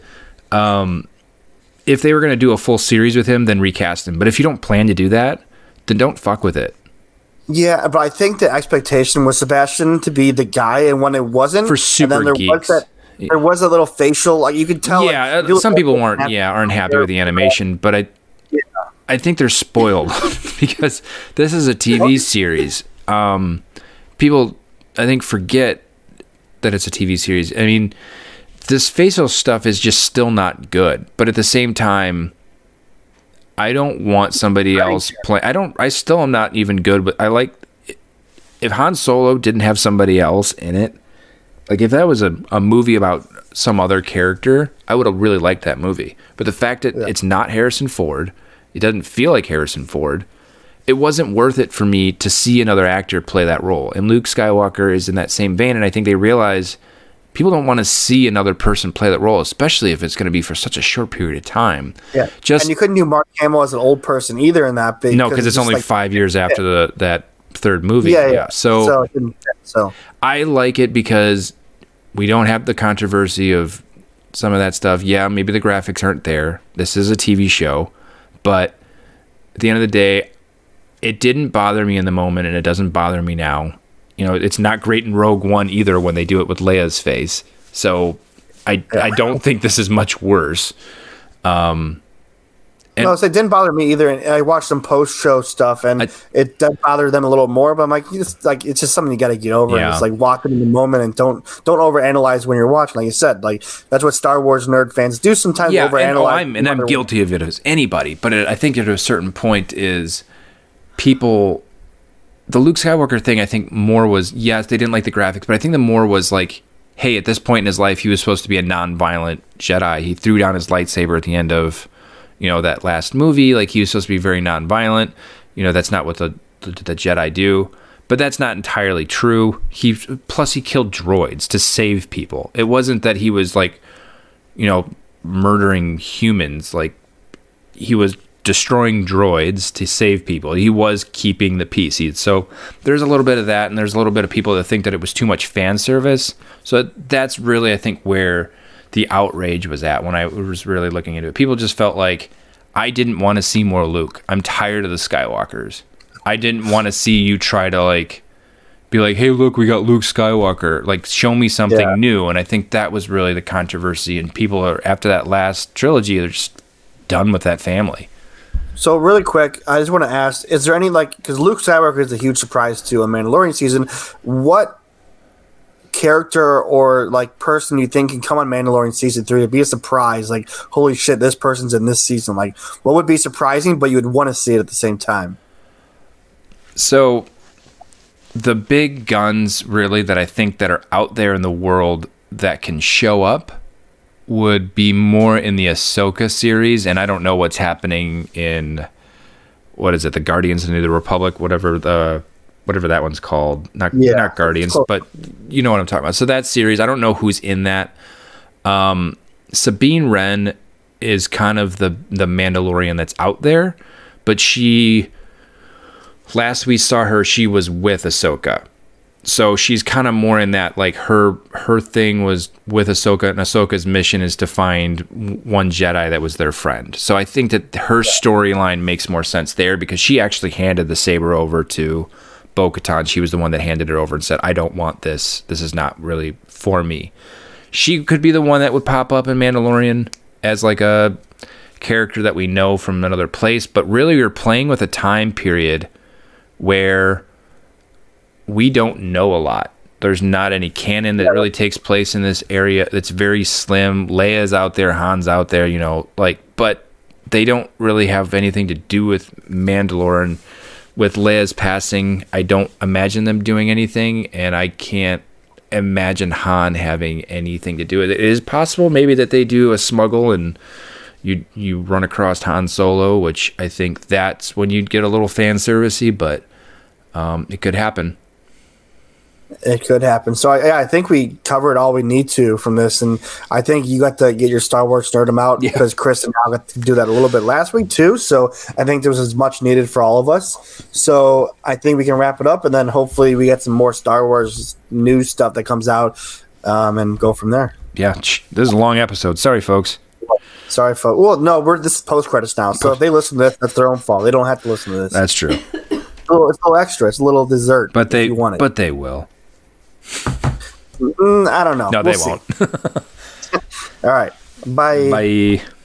If they were going to do a full series with him, then recast him. But if you don't plan to do that, then don't fuck with it. Yeah, but I think the expectation was Sebastian to be the guy, and when it wasn't, for super geeks. There was a little facial, like you could tell. Yeah, some people aren't happy with the animation, but I think they're spoiled because this is a TV series. People, I think, forget that it's a TV series. I mean, this facial stuff is just still not good. But at the same time, I don't want somebody else play. I still am not even good with. I like if Han Solo didn't have somebody else in it, Like, if that was a movie about some other character, I would have really liked that movie. But the fact that it's not Harrison Ford, it doesn't feel like Harrison Ford, it wasn't worth it for me to see another actor play that role. And Luke Skywalker is in that same vein, and I think they realize people don't want to see another person play that role, especially if it's going to be for such a short period of time. Yeah, and you couldn't do Mark Hamill as an old person either in that big. No, because it's only 5 years after that third movie. Yeah. So I like it because we don't have the controversy of some of that stuff. Yeah, maybe the graphics aren't there. This is a TV show, but at the end of the day, it didn't bother me in the moment, and it doesn't bother me now. You know, it's not great in Rogue One either when they do it with Leia's face. So I don't think this is much worse. No, so it didn't bother me either. And I watched some post-show stuff, and it does bother them a little more. But I'm like, it's just something you got to get over. Yeah. And it's like walking in the moment, and don't overanalyze when you're watching. Like you said, like that's what Star Wars nerd fans do sometimes. Overanalyze. And I'm guilty of it as anybody. But I think at a certain point is people. The Luke Skywalker thing, I think more was, yes, they didn't like the graphics, but I think the more was like, hey, at this point in his life, he was supposed to be a non-violent Jedi. He threw down his lightsaber at the end of, that last movie. Like, he was supposed to be very non-violent. That's not what the Jedi do. But that's not entirely true. Plus he killed droids to save people. It wasn't that he was like, murdering humans. Like, he was destroying droids to save people. He was keeping the peace. So there's a little bit of that, and there's a little bit of people that think that it was too much fan service. So that's really, I think, where the outrage was at when I was really looking into it. People just felt like, I didn't want to see more Luke. I'm tired of the Skywalkers. I didn't want to see you try to be like, hey, look, we got Luke Skywalker. Like, show me something new. And I think that was really the controversy. And people are, after that last trilogy, they're just done with that family. So really quick, I just want to ask, is there any, because Luke Skywalker is a huge surprise to a Mandalorian season, what character or person you think can come on Mandalorian season 3 to be a surprise? Like, holy shit, this person's in this season. Like, what would be surprising, but you would want to see it at the same time? So the big guns really that I think that are out there in the world that can show up would be more in the Ahsoka series, and I don't know what's happening in, what is it, the Guardians of the New Republic, whatever that one's called. Not Guardians, but you know what I'm talking about. So that series, I don't know who's in that. Sabine Wren is kind of the Mandalorian that's out there, but last we saw her, she was with Ahsoka. So she's kind of more in that, her thing was with Ahsoka, and Ahsoka's mission is to find one Jedi that was their friend. So I think that her storyline makes more sense there, because she actually handed the saber over to Bo-Katan. She was the one that handed it over and said, I don't want this. This is not really for me. She could be the one that would pop up in Mandalorian as a character that we know from another place. But really, you're playing with a time period where we don't know a lot. There's not any canon that really takes place in this area. It's very slim. Leia's out there, Han's out there, but they don't really have anything to do with Mandalore. And with Leia's passing, I don't imagine them doing anything, and I can't imagine Han having anything to do with it. It is possible maybe that they do a smuggle and you run across Han Solo, which I think that's when you'd get a little fan servicey, but it could happen. It could happen. So I think we covered all we need to from this, and I think you got to get your Star Wars nerdum out because Chris and Al got to do that a little bit last week too. So I think there was as much needed for all of us. So I think we can wrap it up, and then hopefully we get some more Star Wars news stuff that comes out, and go from there. Yeah, this is a long episode. Sorry, folks. Sorry, folks. Well, no, this is post credits now, so if they listen to this, that's their own fault. They don't have to listen to this. That's true. It's a little extra. It's a little dessert. But they want it. But they will. I don't know. No, they won't. All right. Bye. Bye.